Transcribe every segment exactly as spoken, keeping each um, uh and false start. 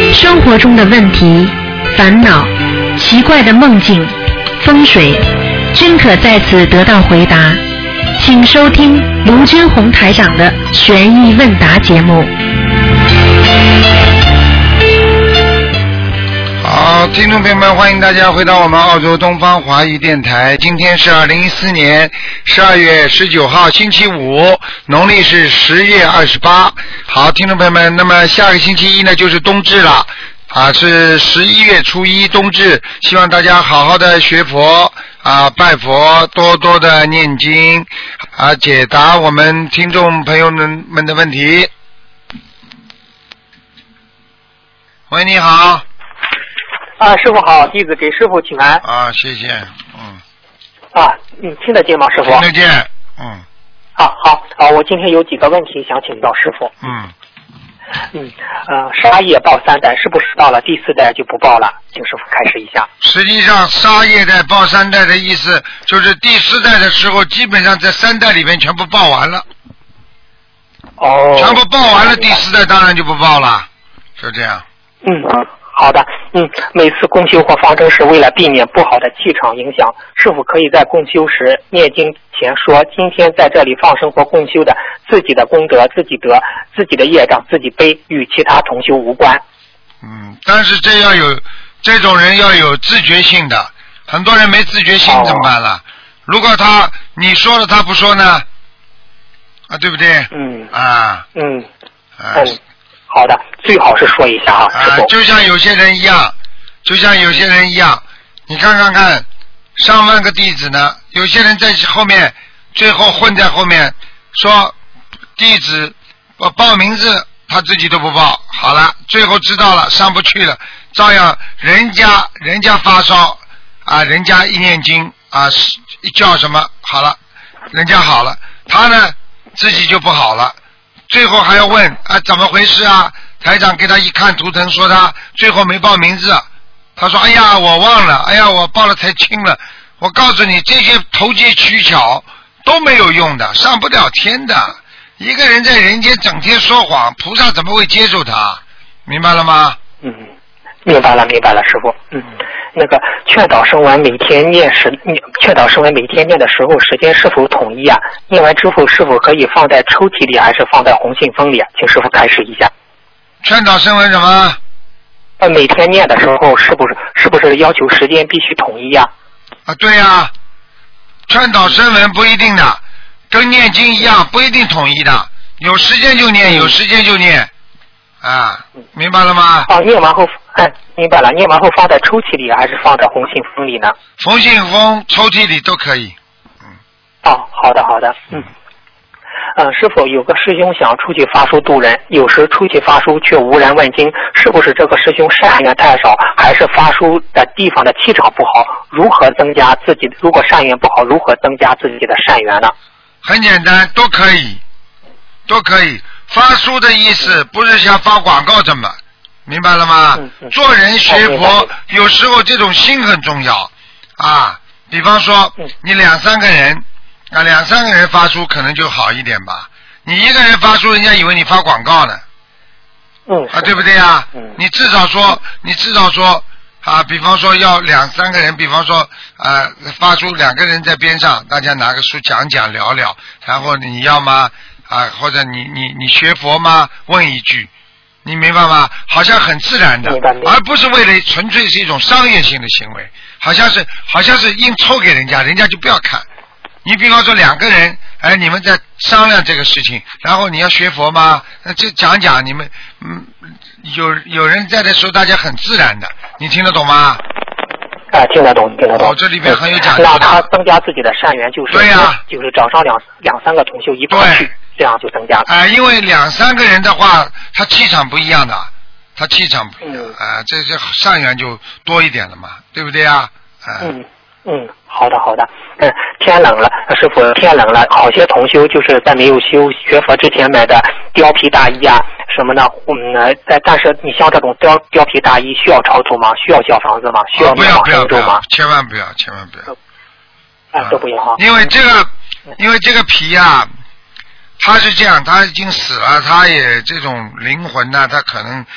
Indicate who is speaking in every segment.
Speaker 1: 生活中的问题、烦恼、奇怪的梦境、风水，均可在此得到回答。请收听卢军红台长的悬疑问答节目。
Speaker 2: 好，听众朋友们，欢迎大家回到我们澳洲东方华语电台。今天是二零一四年十二月十九号，星期五，农历是十月二十八。好，听众朋友们，那么下个星期一呢就是冬至了，啊，是十一月初一冬至，希望大家好好的学佛啊，拜佛，多多的念经啊，解答我们听众朋友们们的问题。喂，你好。
Speaker 3: 啊，师傅好，弟子给师傅请安。
Speaker 2: 啊，谢谢，嗯。
Speaker 3: 啊，你听得见吗，师傅？
Speaker 2: 听得见，嗯。
Speaker 3: 啊，好，啊，我今天有几个问题想请教师傅。
Speaker 2: 嗯。
Speaker 3: 嗯，呃，杀业报三代，是不是到了第四代就不报了？请师傅开示一下。
Speaker 2: 实际上，杀业代报三代的意思，就是第四代的时候，基本上在三代里面全部报完了。
Speaker 3: 哦。
Speaker 2: 全部报完了，第四代当然就不报了，是这样。
Speaker 3: 嗯。好的，嗯，每次共修或放生时，为了避免不好的气场影响，是否可以在共修时念经前说，今天在这里放生或共修的自己的功德自己得，自己的业障自己背，与其他同修无关？
Speaker 2: 嗯，但是这要有这种人要有自觉性的，很多人没自觉性怎么办了？哦、如果他你说了他不说呢？啊，对不对？
Speaker 3: 嗯。
Speaker 2: 啊。
Speaker 3: 嗯。
Speaker 2: 啊。
Speaker 3: 嗯。好的，最好是说一下啊，师傅。
Speaker 2: 啊，就像有些人一样，就像有些人一样，你看看看，上万个弟子呢，有些人在后面，最后混在后面，说弟子我报名字，他自己都不报，好了，最后知道了上不去了，照样人家人家发烧啊，人家一念经啊，一叫什么好了，人家好了，他呢自己就不好了。最后还要问啊，怎么回事啊？台长给他一看图腾，说他最后没报名字。他说：“哎呀，我忘了，哎呀，我报了太轻了。”我告诉你，这些投机取巧都没有用的，上不了天的。一个人在人间整天说谎，菩萨怎么会接受他？明白了吗？
Speaker 3: 嗯，明白了，明白了，师傅。嗯。那个劝导声闻每天念时，劝导声闻每天念的时候时间是否统一啊？念完之后是否可以放在抽屉里，还是放在红信封里啊？请师傅开示一下。
Speaker 2: 劝导声闻什么？
Speaker 3: 呃，每天念的时候是不是是不是要求时间必须统一呀？
Speaker 2: 啊，对呀、啊，劝导声闻不一定的，跟念经一样，不一定统一的，有时间就念，有时间就念。啊，明白了吗？
Speaker 3: 哦，念完后，哎，明白了。念完后放在抽屉里，还是放在红信封里呢？
Speaker 2: 红信封、抽屉里都可以。嗯。
Speaker 3: 哦，好的，好的。嗯。嗯，师傅，有个师兄想出去发书度人，有时出去发书却无人问津，是不是这个师兄善缘太少，还是发书的地方的气场不好？如何增加自己？如果善缘不好，如何增加自己的善缘呢？
Speaker 2: 很简单，都可以，都可以。发书的意思不是像发广告这么，明白了吗？
Speaker 3: 嗯嗯、
Speaker 2: 做人学佛有时候这种心很重要啊。比方说你两三个人啊，两三个人发书可能就好一点吧。你一个人发书，人家以为你发广告呢。
Speaker 3: 嗯。
Speaker 2: 啊，对不对啊？
Speaker 3: 嗯。
Speaker 2: 你至少说，你至少说啊，比方说要两三个人，比方说啊，发书两个人在边上，大家拿个书讲讲聊聊，然后你要吗？啊，或者你你你学佛吗？问一句，你明白吗？好像很自然的，而不是为了纯粹是一种商业性的行为，好像是好像是硬抽给人家，人家就不要看。你比方说两个人，哎，你们在商量这个事情，然后你要学佛吗？那就讲讲你们，嗯，有有人在的时候，大家很自然的，你听得懂吗？
Speaker 3: 啊，听得懂，听得懂。
Speaker 2: 哦，这里边很有讲究。
Speaker 3: 让他增加自己的善缘，就是
Speaker 2: 对呀、啊，
Speaker 3: 就是找上两两三个同修一块去。这样就增加了。
Speaker 2: 啊、呃，因为两三个人的话，他气场不一样的，他气场不一样，啊、嗯呃，这些善缘就多一点了嘛，对不对啊？呃、
Speaker 3: 嗯嗯，好的好的。嗯，天冷了，师傅，天冷了，好些同修就是在没有修学佛之前买的貂皮大衣啊什么的，嗯，但但是你像这种貂貂皮大衣需要超度吗？需要小房子吗？需要念往生咒吗？
Speaker 2: 千万不要，千万不要。
Speaker 3: 啊，都不要哈。
Speaker 2: 因为这个，因为这个皮啊。他是这样，他已经死了，他也这种灵魂呢、啊，他可能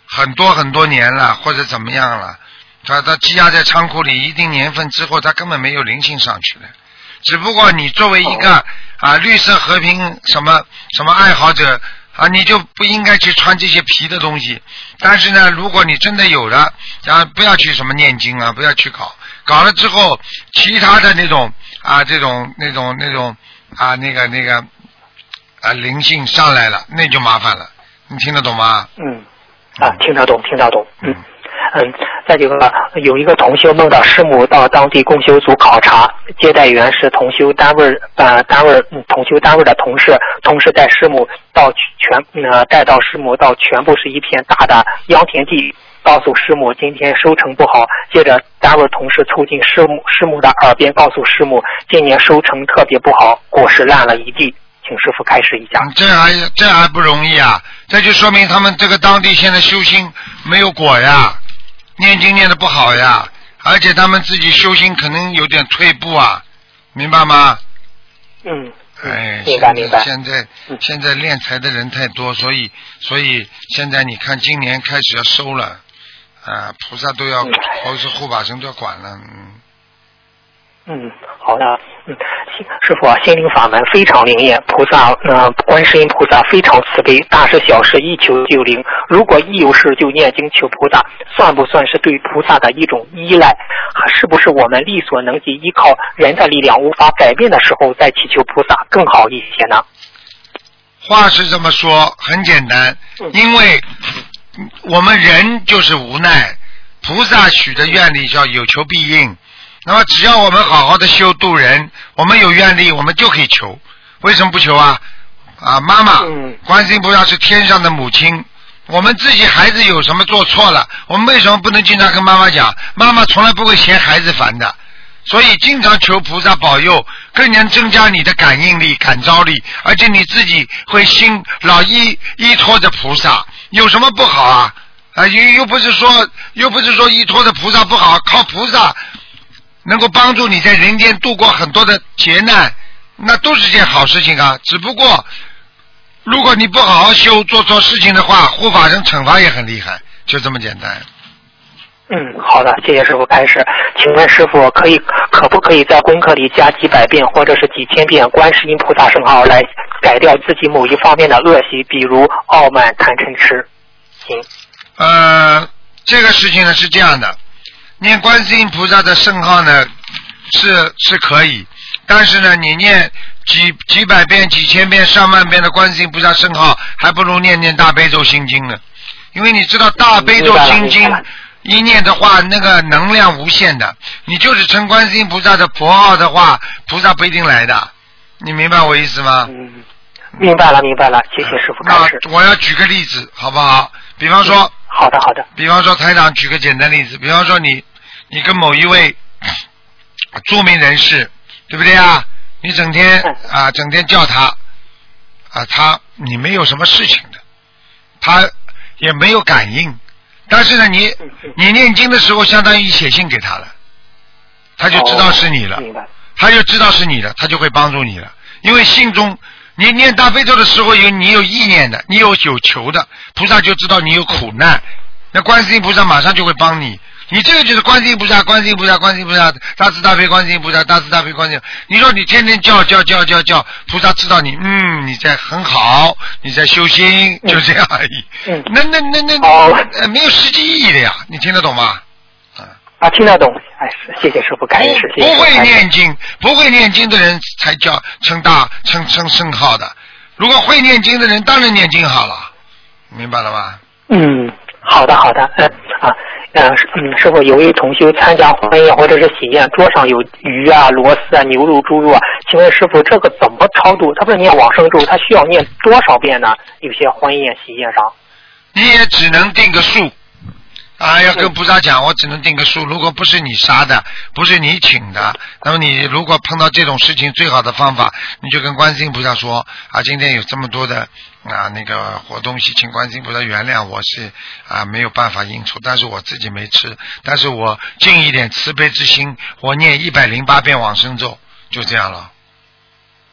Speaker 2: 很多很多年了，或者怎么样了，它它积压在仓库里一定年份之后，它根本没有灵性上去的。只不过你作为一个啊绿色和平什么什么爱好者啊，你就不应该去穿这些皮的东西。但是呢，如果你真的有了，啊，不要去什么念经啊，不要去搞，搞了之后，其他的那种啊，这种那种那种啊，那个那个啊灵性上来了，那就麻烦了。你听得懂吗？
Speaker 3: 嗯，啊，听得懂，听得懂。嗯嗯，再这个有一个同修梦到师母到当地共修组考察，接待员是同修单位呃单位嗯同修单位的同事，同时带师母到全呃带到师母到全部是一片大的秧田地，告诉师母今天收成不好。接着单位同事凑近师母师母的耳边告诉师母，今年收成特别不好，果实烂了一地。请师父开示一下。
Speaker 2: 这还这还不容易啊！这就说明他们这个当地现在修心没有果呀，念经念得不好呀，而且他们自己修心可能有点退步啊，明白吗？
Speaker 3: 嗯，
Speaker 2: 哎，
Speaker 3: 明白明白。
Speaker 2: 现在现在敛财的人太多，所以所以现在你看今年开始要收了啊，菩萨都要，或者是护法神都要管了，嗯。
Speaker 3: 嗯，好的，嗯，师父啊，心灵法门非常灵验，菩萨，呃，观世音菩萨非常慈悲，大事小事一求就灵。如果一有事就念经求菩萨，算不算是对菩萨的一种依赖？是不是我们力所能及，依靠人的力量无法改变的时候再祈求菩萨更好一些呢？
Speaker 2: 话是这么说，很简单，因为我们人就是无奈，菩萨许的愿力叫有求必应。那么只要我们好好的修度人，我们有愿力，我们就可以求。为什么不求啊？啊，妈妈，观世音菩萨是天上的母亲，我们自己孩子有什么做错了，我们为什么不能经常跟妈妈讲？妈妈从来不会嫌孩子烦的，所以经常求菩萨保佑，更能增加你的感应力、感召力，而且你自己会心老依依托着菩萨，有什么不好啊？啊，又又不是说又不是说依托着菩萨不好，靠菩萨能够帮助你在人间度过很多的劫难，那都是件好事情啊。只不过如果你不好好修，做错事情的话，护法神惩罚也很厉害，就这么简单。
Speaker 3: 嗯，好的，谢谢师父开始。请问师父，可以可不可以在功课里加几百遍或者是几千遍观世音菩萨圣号来改掉自己某一方面的恶习，比如傲慢、贪嗔痴？行。
Speaker 2: 呃，这个事情呢是这样的。念观世音菩萨的圣号呢是是可以，但是呢你念几几百遍几千遍上万遍的观世音菩萨圣号，还不如念念大悲咒心经呢。因为你知道大悲咒心经一念的话，那个能量无限的，你就是称观世音菩萨的佛号的话，菩萨不一定来的。你明白我意思吗？
Speaker 3: 嗯，明白了明白了，谢谢师父开始。
Speaker 2: 那我要举个例子好不好？比方说、嗯、
Speaker 3: 好的好的。
Speaker 2: 比方说台长举个简单例子，比方说你你跟某一位著名人士，对不对啊？你整天啊整天叫他啊，他你没有什么事情的，他也没有感应，但是呢你你念经的时候相当于写信给他了，他就知道是你了、哦、他就知道是你了，他就会帮助你了。因为信中你念大悲咒的时候有你有意念的，你有有求的，菩萨就知道你有苦难，那观世音菩萨马上就会帮你。你这个就是观世音菩萨，观世音菩萨，观世音菩萨，大慈大悲观世音菩萨，大慈大悲观世音。你说你天天叫叫叫叫叫，菩萨知道你，嗯，你在很好，你在修心，就这样而已。嗯，那那那那、哦、没有实际意义的呀，你听得懂吗？
Speaker 3: 啊，听得懂。哎，谢谢师父开始。
Speaker 2: 不会念经，不会念经的人才叫称大称称圣号的。如果会念经的人，当然念经好了，明白了吗？
Speaker 3: 嗯，好的好的，嗯啊。嗯嗯，师父，有位同修参加婚宴或者是喜宴，桌上有鱼啊、螺丝啊、牛肉、猪肉啊，请问师父，这个怎么超度？他不是念往生咒，他需要念多少遍呢？有些婚宴、喜宴上，
Speaker 2: 你也只能定个数啊，要跟菩萨讲，我只能定个数。如果不是你杀的，不是你请的，那么你如果碰到这种事情，最好的方法，你就跟观世音菩萨说啊，今天有这么多的啊那个活东西，请观世音菩萨原谅，我是啊没有办法应酬，但是我自己没吃，但是我尽一点慈悲之心，我念一百零八遍往生咒，就这样了。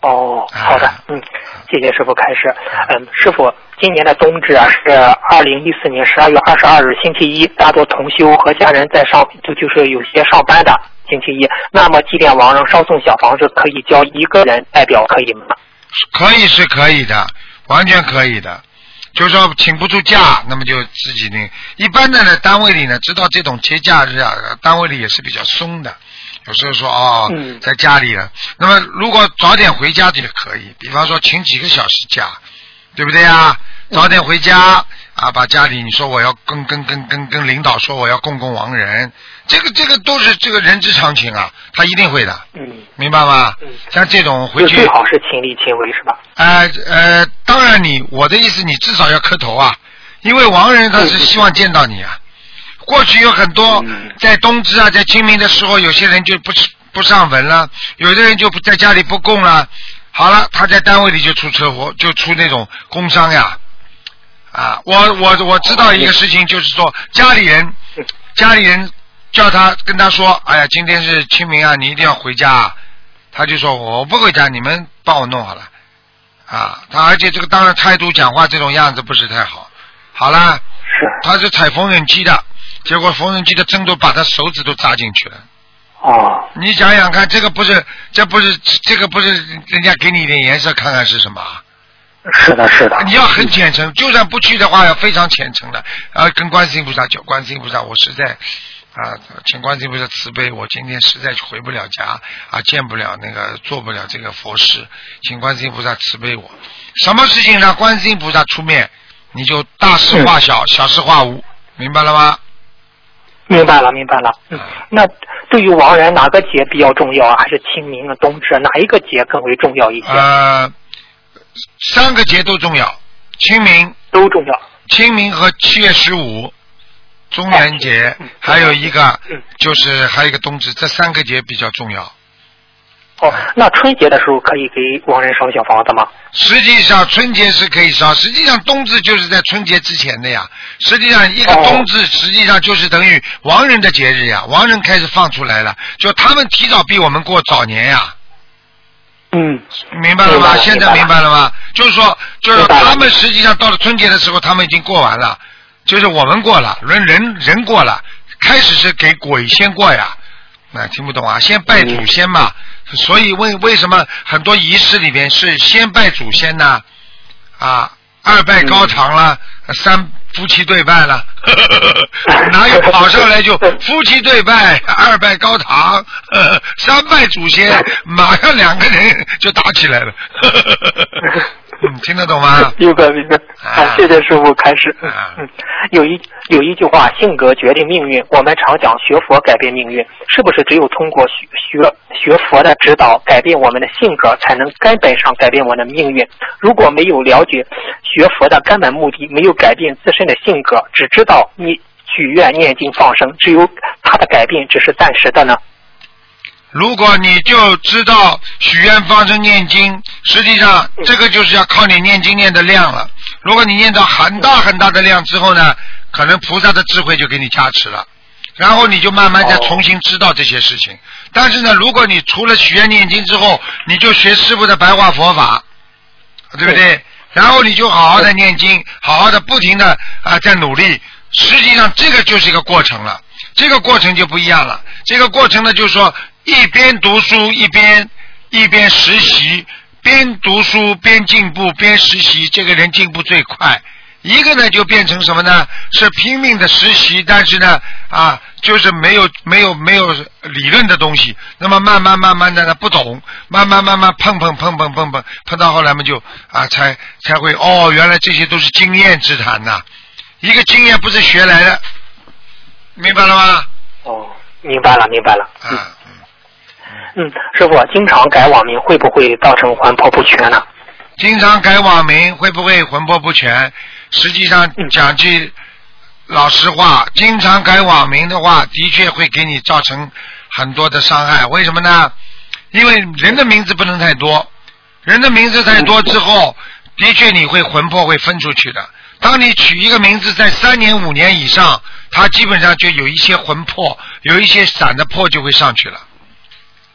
Speaker 3: 哦，好的，嗯，谢谢师傅开始。嗯，师傅，今年的冬至啊是二零一四年十二月二十二日星期一，大多同修和家人在上，就就是有些上班的星期一。那么祭奠亡人烧送小房子可以交一个人代表可以吗？
Speaker 2: 可以是可以的，完全可以的。就是说请不出假，那么就自己呢。一般的呢，单位里呢，知道这种节假日啊，单位里也是比较松的。有时候说哦，在家里了，那么如果早点回家就可以，比方说请几个小时假，对不对啊？早点回家啊，把家里你说我要跟跟跟跟跟领导说我要供供亡人，这个这个都是这个人之常情啊，他一定会的，嗯，明白吗？嗯，像这种回去
Speaker 3: 最好是亲力亲为是吧？
Speaker 2: 呃呃，当然你我的意思，你至少要磕头啊，因为亡人他是希望见到你啊。过去有很多在冬至啊，在清明的时候，有些人就不不上坟了，有的人就不在家里不供了。好了，他在单位里就出车祸，就出那种工伤呀。啊，我我我知道一个事情，就是说家里人家里人叫他跟他说，哎呀，今天是清明啊，你一定要回家啊。他就说我不回家，你们帮我弄好了。啊，他而且这个当然态度讲话这种样子不是太好。好了，他是踩缝纫机的。结果缝纫机的针都把他手指都扎进去了。
Speaker 3: 哦，
Speaker 2: 你想想看，这个不是，这不是，这个不是人家给你一点颜色看看是什么？
Speaker 3: 是的，是的。
Speaker 2: 你要很虔诚，就算不去的话，要非常虔诚的。啊，跟观世音菩萨讲，观世音菩萨，我实在啊，请观世音菩萨慈悲，我今天实在回不了家啊，见不了那个，做不了这个佛事，请观世音菩萨慈悲我。什么事情让观世音菩萨出面，你就大事化小，嗯、小事化无，明白了吗？
Speaker 3: 明白了，明白了。嗯，那对于亡人哪个节比较重要啊？还是清明啊、冬至哪一个节更为重要一些？
Speaker 2: 呃，三个节都重要，清明
Speaker 3: 都重要。
Speaker 2: 清明和七月十五，中元节，啊嗯、还有一个、嗯、就是还有一个冬至，这三个节比较重要。
Speaker 3: 哦，那春节的时候可以给亡人烧小房子吗？
Speaker 2: 实际上春节是可以烧，实际上冬至就是在春节之前的呀。实际上一个冬至实际上就是等于亡人的节日呀，亡人开始放出来了，就他们提早比我们过早年呀。
Speaker 3: 嗯，
Speaker 2: 明白了吗？现在明白了吗？就是说，就是他们实际上到了春节的时候，他们已经过完了，就是我们过了，人人人过了，开始是给鬼先过呀。那听不懂啊？先拜祖先嘛。所以为为什么很多仪式里边是先拜祖先呢？啊，二拜高堂了，嗯、三夫妻对拜了，呵呵哪有跑上来就夫妻对拜，二拜高堂，呵呵三拜祖先，马上两个人就打起来了。呵呵嗯，听得懂吗？
Speaker 3: 明白明白。啊，谢谢师傅开始。
Speaker 2: 啊、
Speaker 3: 嗯，有一有一句话，性格决定命运。我们常讲学佛改变命运，是不是只有通过学学学佛的指导，改变我们的性格，才能根本上改变我们的命运？如果没有了解学佛的根本目的，没有改变自身的性格，只知道你许愿念经放生，只有它的改变只是暂时的呢？
Speaker 2: 如果你就知道许愿放生念经，实际上这个就是要靠你念经念的量了。如果你念到很大很大的量之后呢，可能菩萨的智慧就给你加持了，然后你就慢慢再重新知道这些事情。但是呢，如果你除了许愿念经之后，你就学师父的白话佛法，对不对？然后你就好好的念经，好好的不停的啊在努力。实际上这个就是一个过程了，这个过程就不一样了。这个过程呢，就是说一边读书一边一边实习，边读书边进步边实习，这个人进步最快。一个呢就变成什么呢？是拼命的实习，但是呢啊就是没有没有没有理论的东西，那么慢慢慢慢的呢不懂，慢慢慢慢碰碰碰碰碰碰碰到后来嘛就啊才才会哦，原来这些都是经验之谈呐、啊，一个经验不是学来的，明白了吗？
Speaker 3: 哦，明白了明白了。
Speaker 2: 啊
Speaker 3: 嗯嗯，师傅，经常改网名会不会造成魂魄不全呢？
Speaker 2: 经常改网名会不会魂魄不全？实际上讲句老实话，经常改网名的话，的确会给你造成很多的伤害。为什么呢？因为人的名字不能太多，人的名字太多之后，的确你会魂魄会分出去的。当你取一个名字在三年五年以上，它基本上就有一些魂魄，有一些散的魄就会上去了。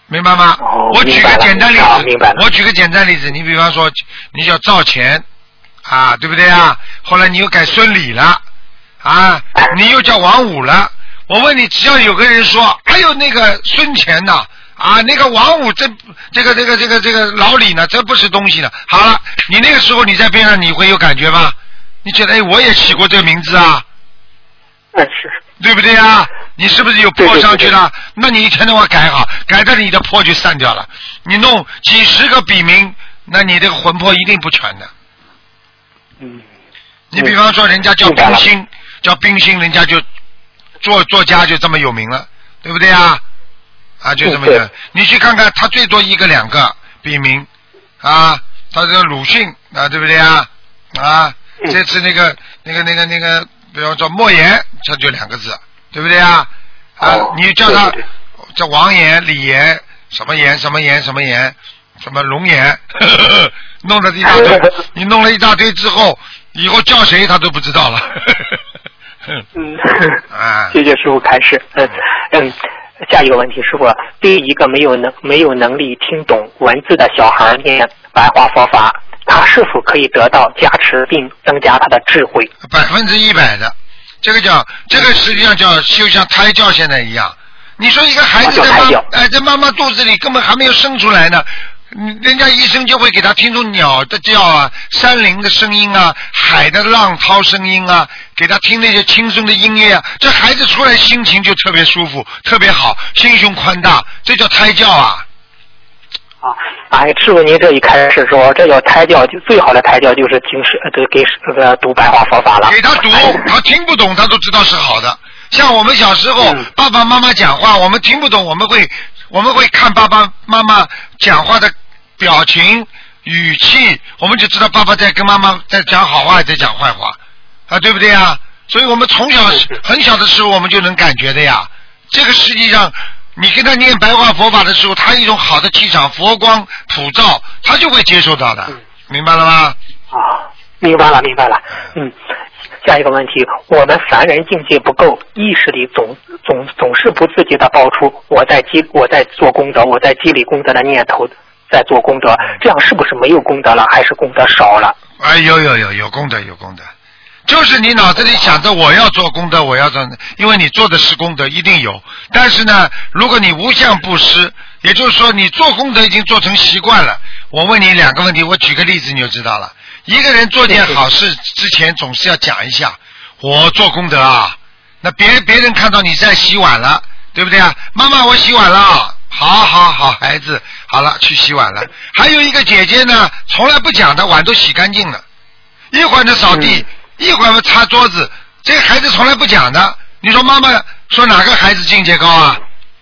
Speaker 2: 明白吗？
Speaker 3: 哦、
Speaker 2: 我举个简单例子，
Speaker 3: 啊、明白了。
Speaker 2: 我举个简单例子，你比方说你叫赵钱啊，对不对啊？后来你又改孙李了啊，你又叫王五了。我问你，只要有个人说，还有那个孙钱呐，啊，那个王五这这个这个这个这个老李呢，这不是东西呢。好了，你那个时候你在边上，你会有感觉吗？你觉得哎，我也起过这个名字啊？
Speaker 3: 嗯，是。
Speaker 2: 对不对啊？你是不是有破上去了？那你一天的话改好，改到你的破就散掉了。你弄几十个笔名，那你这个魂魄一定不全的。
Speaker 3: 嗯。
Speaker 2: 你比方说，人家叫冰心，叫冰心，人家就作作家就这么有名了，对不对啊？啊，就这么个。你去看看，他最多一个两个笔名啊，他这个鲁迅啊，对不对啊？啊，这次那个那个那个那个。比方说莫言，这就两个字，对不对啊？啊，
Speaker 3: 哦、
Speaker 2: 你叫他叫王言、李言，什么言、什么言、什么言，什么龙言，呵呵弄了一大堆，你弄了一大堆之后，以后叫谁他都不知道了。
Speaker 3: 嗯，
Speaker 2: 啊，
Speaker 3: 谢谢师傅开示。嗯嗯，下一个问题，师傅，对于一个没有能没有能力听懂文字的小孩念白话佛法，他是否可以得到加持并增加他的智慧？
Speaker 2: 百分之一百的，这个叫这个实际上叫就像胎教现在一样。你说一个孩子在妈哎在妈妈肚子里根本还没有生出来呢，人家医生就会给他听出鸟的叫啊、山林的声音啊、海的浪涛声音啊，给他听那些轻松的音乐啊，这孩子出来心情就特别舒服，特别好，心胸宽大，这叫胎教啊。
Speaker 3: 啊，哎，师傅，您这一开始说，这叫胎教，就最好的胎教就是听师，呃，给这个读白话佛法了。
Speaker 2: 给他读，他听不懂，他都知道是好的。像我们小时候，
Speaker 3: 嗯、
Speaker 2: 爸爸妈妈讲话，我们听不懂，我们会我们会看爸爸妈妈讲话的表情、语气，我们就知道爸爸在跟妈妈在讲好话，在讲坏话，啊，对不对啊？所以我们从小很小的时候，我们就能感觉的呀。这个实际上。你跟他念白话佛法的时候，他一种好的气场，佛光普照，他就会接受到的，明白了吗？
Speaker 3: 啊，明白了，明白了。嗯，下一个问题，我们凡人境界不够，意识里总总总是不自觉的爆出我在积我在做功德，我在积累功德的念头，在做功德，这样是不是没有功德了，还是功德少了？
Speaker 2: 哎，有有有有功德，有功德。就是你脑子里想着我要做功德，我要做，因为你做的是功德，一定有。但是呢，如果你无相布施，也就是说你做功德已经做成习惯了。我问你两个问题，我举个例子你就知道了。一个人做件好事之前总是要讲一下，我做功德啊。那别别人看到你在洗碗了，对不对啊？妈妈，我洗碗了。好好好，孩子，好了，去洗碗了。还有一个姐姐呢，从来不讲的，碗都洗干净了，一会儿呢扫地。嗯一会儿擦桌子，这个孩子从来不讲的。你说妈妈说哪个孩子境界高啊？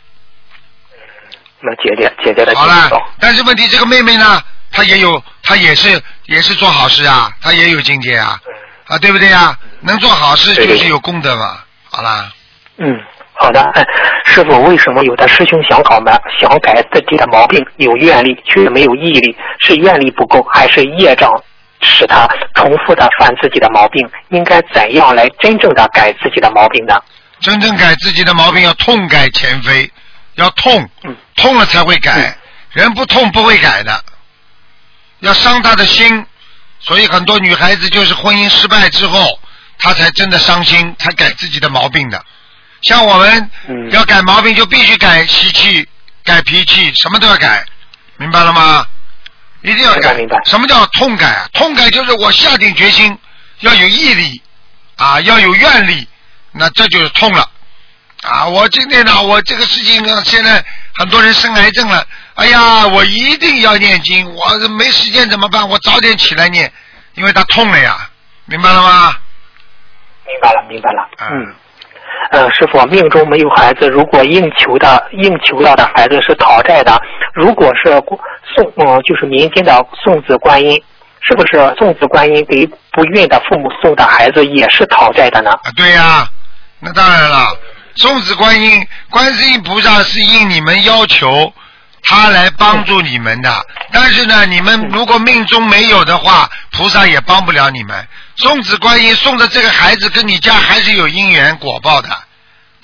Speaker 3: 那姐姐姐姐的境界高。
Speaker 2: 好了，但是问题这个妹妹呢，她也有，她也是也是做好事啊，她也有境界啊，啊对不对啊？能做好事就是有功德嘛。好啦。
Speaker 3: 嗯，好的。哎，师傅，为什么有的师兄想搞嘛，想改自己的毛病，有愿力却没有毅力？是愿力不够，还是业障？使他重复的犯自己的毛病，应该怎样来真正的改自己的毛病呢？
Speaker 2: 真正改自己的毛病要痛改前非，要痛，痛了才会改，人不痛不会改的，要伤他的心。所以很多女孩子就是婚姻失败之后，她才真的伤心，才改自己的毛病的。像我们要改毛病就必须改习气、改脾气，什么都要改，明白了吗？一定要改。什么叫痛改啊？痛改就是我下定决心，要有毅力啊，要有愿力，那这就是痛了啊！我今天呢，我这个事情呢，现在很多人生癌症了，哎呀，我一定要念经，我没时间怎么办？我早点起来念，因为他痛了呀，明白了吗？
Speaker 3: 明白了，明白了。嗯。呃，师傅，命中没有孩子，如果应求的应求到的孩子是讨债的，如果是送嗯，就是民间的送子观音，是不是送子观音给不孕的父母送的孩子也是讨债的呢？
Speaker 2: 啊，对呀、啊，那当然了，送子观音，观世音菩萨是应你们要求，他来帮助你们的。但是呢，你们如果命中没有的话，菩萨也帮不了你们。送子观音送的这个孩子跟你家还是有因缘果报的，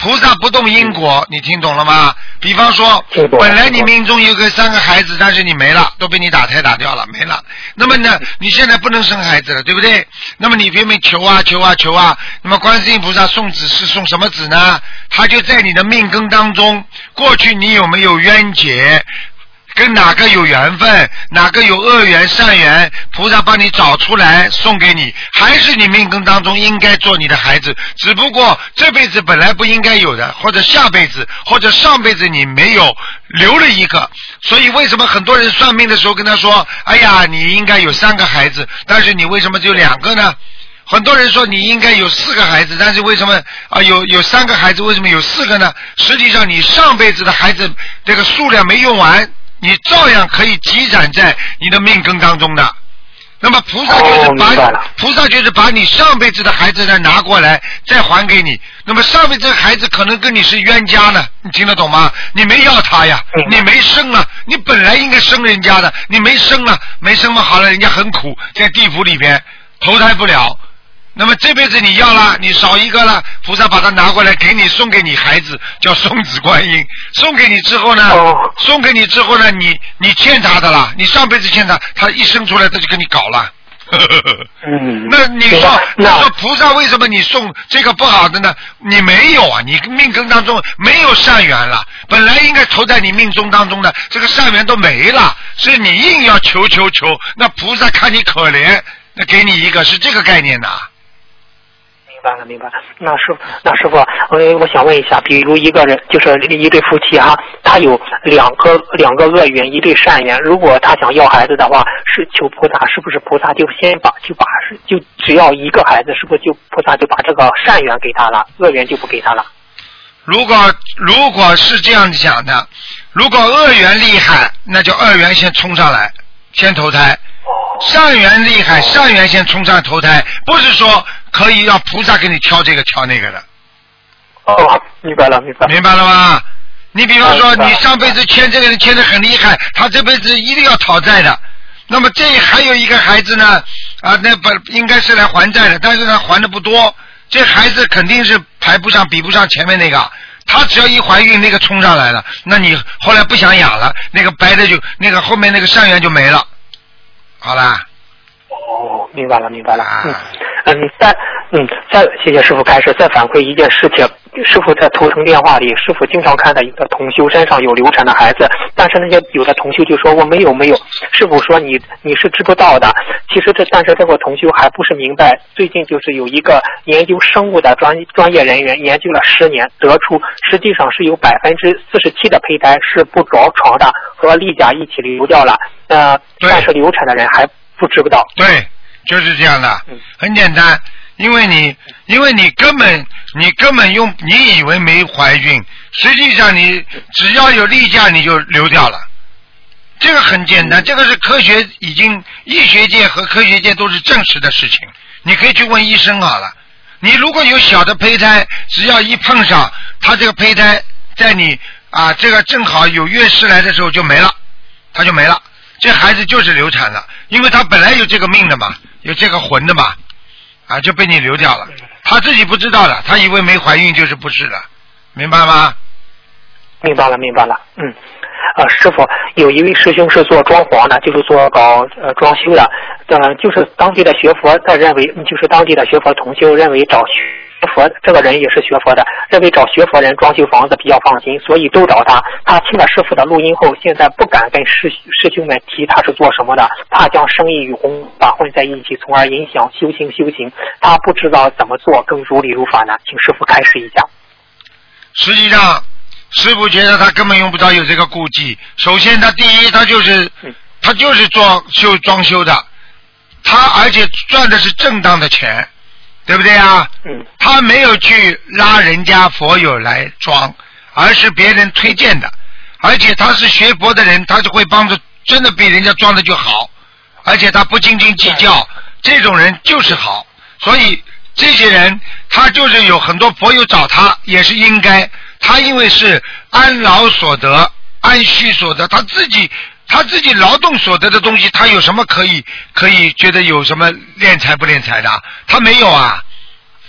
Speaker 2: 菩萨不动因果，你听懂了吗？比方说，本来你命中有个三个孩子，但是你没了，都被你打胎打掉了，没了。那么呢，你现在不能生孩子了，对不对？那么你偏偏求啊求啊求啊，那么观世音菩萨送子是送什么子呢？他就在你的命根当中，过去你有没有冤结？跟哪个有缘分，哪个有恶缘善缘，菩萨帮你找出来送给你，还是你命根当中应该做你的孩子，只不过这辈子本来不应该有的，或者下辈子或者上辈子你没有留了一个。所以为什么很多人算命的时候跟他说，哎呀你应该有三个孩子，但是你为什么只有两个呢？很多人说你应该有四个孩子，但是为什么啊有有三个孩子，为什么有四个呢？实际上你上辈子的孩子这个数量没用完，你照样可以积攒在你的命根当中的。那么菩萨就是把、哦、菩萨就是把你上辈子的孩子再拿过来再还给你。那么上辈子的孩子可能跟你是冤家呢，你听得懂吗？你没要他呀，你没生啊，你本来应该生人家的，你没生啊，没生嘛，好了，人家很苦，在地府里边投胎不了。那么这辈子你要了，你少一个了，菩萨把它拿过来给你，送给你孩子，叫送子观音。送给你之后呢，哦、送给你之后呢，你你欠他的了，你上辈子欠他，他一生出来他就跟你搞了。嗯，那你说，你说菩萨为什么你送这个不好的呢？你没有啊，你命根当中没有善缘了，本来应该投在你命中当中的这个善缘都没了，是你硬要求求求，那菩萨看你可怜，那给你一个，是这个概念的。
Speaker 3: 明白了，明白了。那师傅，那师傅，我我想问一下，比如一个人就是一对夫妻哈，他有两个两个恶缘，一对善缘。如果他想要孩子的话，是求菩萨，是不是菩萨就先把就把就只要一个孩子，是不是就菩萨就把这个善缘给他了，恶缘就不给他了？
Speaker 2: 如果如果是这样讲的，如果恶缘厉害，那就恶缘先冲上来，先投胎。善缘厉害，善缘先冲上投胎，不是说可以让菩萨给你挑这个挑那个的。
Speaker 3: 哦，明白了，明白了。
Speaker 2: 明白了吗？你比方说，你上辈子欠这个人欠得很厉害，他这辈子一定要讨债的。那么这还有一个孩子呢，啊，那本应该是来还债的，但是呢还的不多，这孩子肯定是排不上、比不上前面那个。他只要一怀孕，那个冲上来了，那你后来不想养了，那个白的就那个后面那个善缘就没了。好啦。
Speaker 3: 哦，明白了，明白了。嗯嗯，再嗯再谢谢师傅开始，再反馈一件事情。师傅在图腾电话里，师傅经常看到一个同修身上有流产的孩子，但是那些有的同修就说我没有没有，师傅说你你是知不道的。其实这但是这个同修还不是明白，最近就是有一个研究生物的专专业人员研究了十年，得出实际上是有百分之四十七的胚胎是不着床的，和例假一起流掉了。呃，但是流产的人还不知不道。
Speaker 2: 对，就是这样的，很简单。因为你，因为你根本，你根本用你以为没怀孕，实际上你只要有例假你就流掉了，这个很简单，这个是科学已经医学界和科学界都是证实的事情，你可以去问医生好了。你如果有小的胚胎，只要一碰上，它这个胚胎在你啊这个正好有月事来的时候就没了，它就没了，这孩子就是流产了，因为他本来有这个命的嘛，有这个魂的嘛。啊，就被你流掉了，他自己不知道的，他以为没怀孕就是不是的，明白吗？
Speaker 3: 明白了，明白了。嗯，呃，师傅，有一位师兄是做装潢的，就是做搞呃装修的，呃，就是当地的学佛，他认为就是当地的学佛同修认为找学佛，这个人也是学佛的，认为找学佛人装修房子比较放心，所以都找他。他听了师傅的录音后，现在不敢跟师师兄们提他是做什么的，怕将生意与弘法混在一起，从而影响修行修行。他不知道怎么做更如理如法呢？请师傅开示一下。
Speaker 2: 实际上，师傅觉得他根本用不着有这个顾忌。首先，他第一，他就是他就是做修装修的，他而且赚的是正当的钱。对不对啊？嗯，他没有去拉人家佛友来装，而是别人推荐的，而且他是学佛的人，他就会帮着，真的比人家装的就好，而且他不斤斤计较，这种人就是好。所以这些人他就是有很多佛友找他，也是应该，他因为是安劳所得、安虚所得，他自己。他自己劳动所得的东西，他有什么可以可以觉得有什么敛财不敛财的？他没有啊，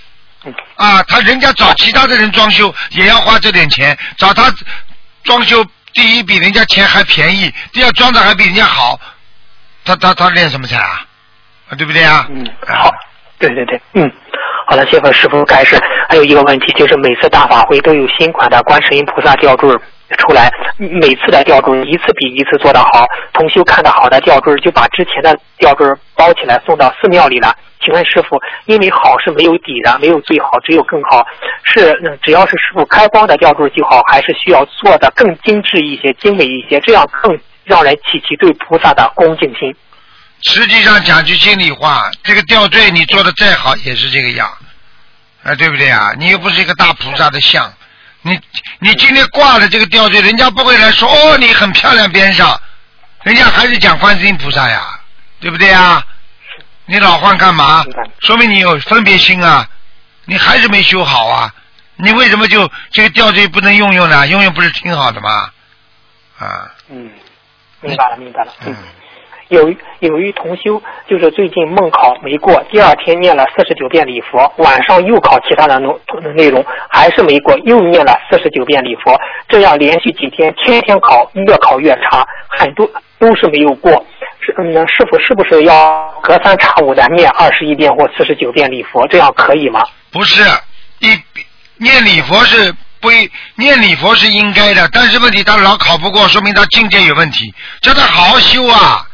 Speaker 2: 啊，他人家找其他的人装修也要花这点钱，找他装修，第一比人家钱还便宜，第二装的还比人家好，他他他练什么财啊？对不对啊？
Speaker 3: 嗯，好，对对对，嗯，好的，谢谢师傅开始。还有一个问题就是每次大法会都有新款的观世音菩萨吊坠出来，每次的吊坠一次比一次做得好，同修看到好的吊坠就把之前的吊坠包起来送到寺庙里了。请问师傅，因为好是没有底的，没有最好，只有更好，是、嗯、只要是师傅开光的吊坠就好，还是需要做的更精致一些、精美一些，这样更让人起起对菩萨的恭敬心？
Speaker 2: 实际上讲句心里话，这个吊坠你做的再好也是这个样，啊，对不对啊？你又不是一个大菩萨的像，你你今天挂了这个吊坠，人家不会来说哦你很漂亮边上，人家还是讲观世音菩萨呀，对不对啊？你老换干嘛？说明你有分别心啊，你还是没修好啊，你为什么就这个吊坠不能用用呢？用用不是挺好的吗？啊，
Speaker 3: 嗯，明白了明白了，嗯。有有一同修就是最近梦考没过，第二天念了四十九遍礼佛，晚上又考其他的内容还是没过，又念了四十九遍礼佛，这样连续几天天天考，越考越差，很多都是没有过。是嗯，师傅是不是要隔三差五的念二十一遍或四十九遍礼佛，这样可以吗？
Speaker 2: 不是，一念礼佛是不念礼佛是应该的，但是问题他老考不过，说明他境界有问题，叫他好好修啊。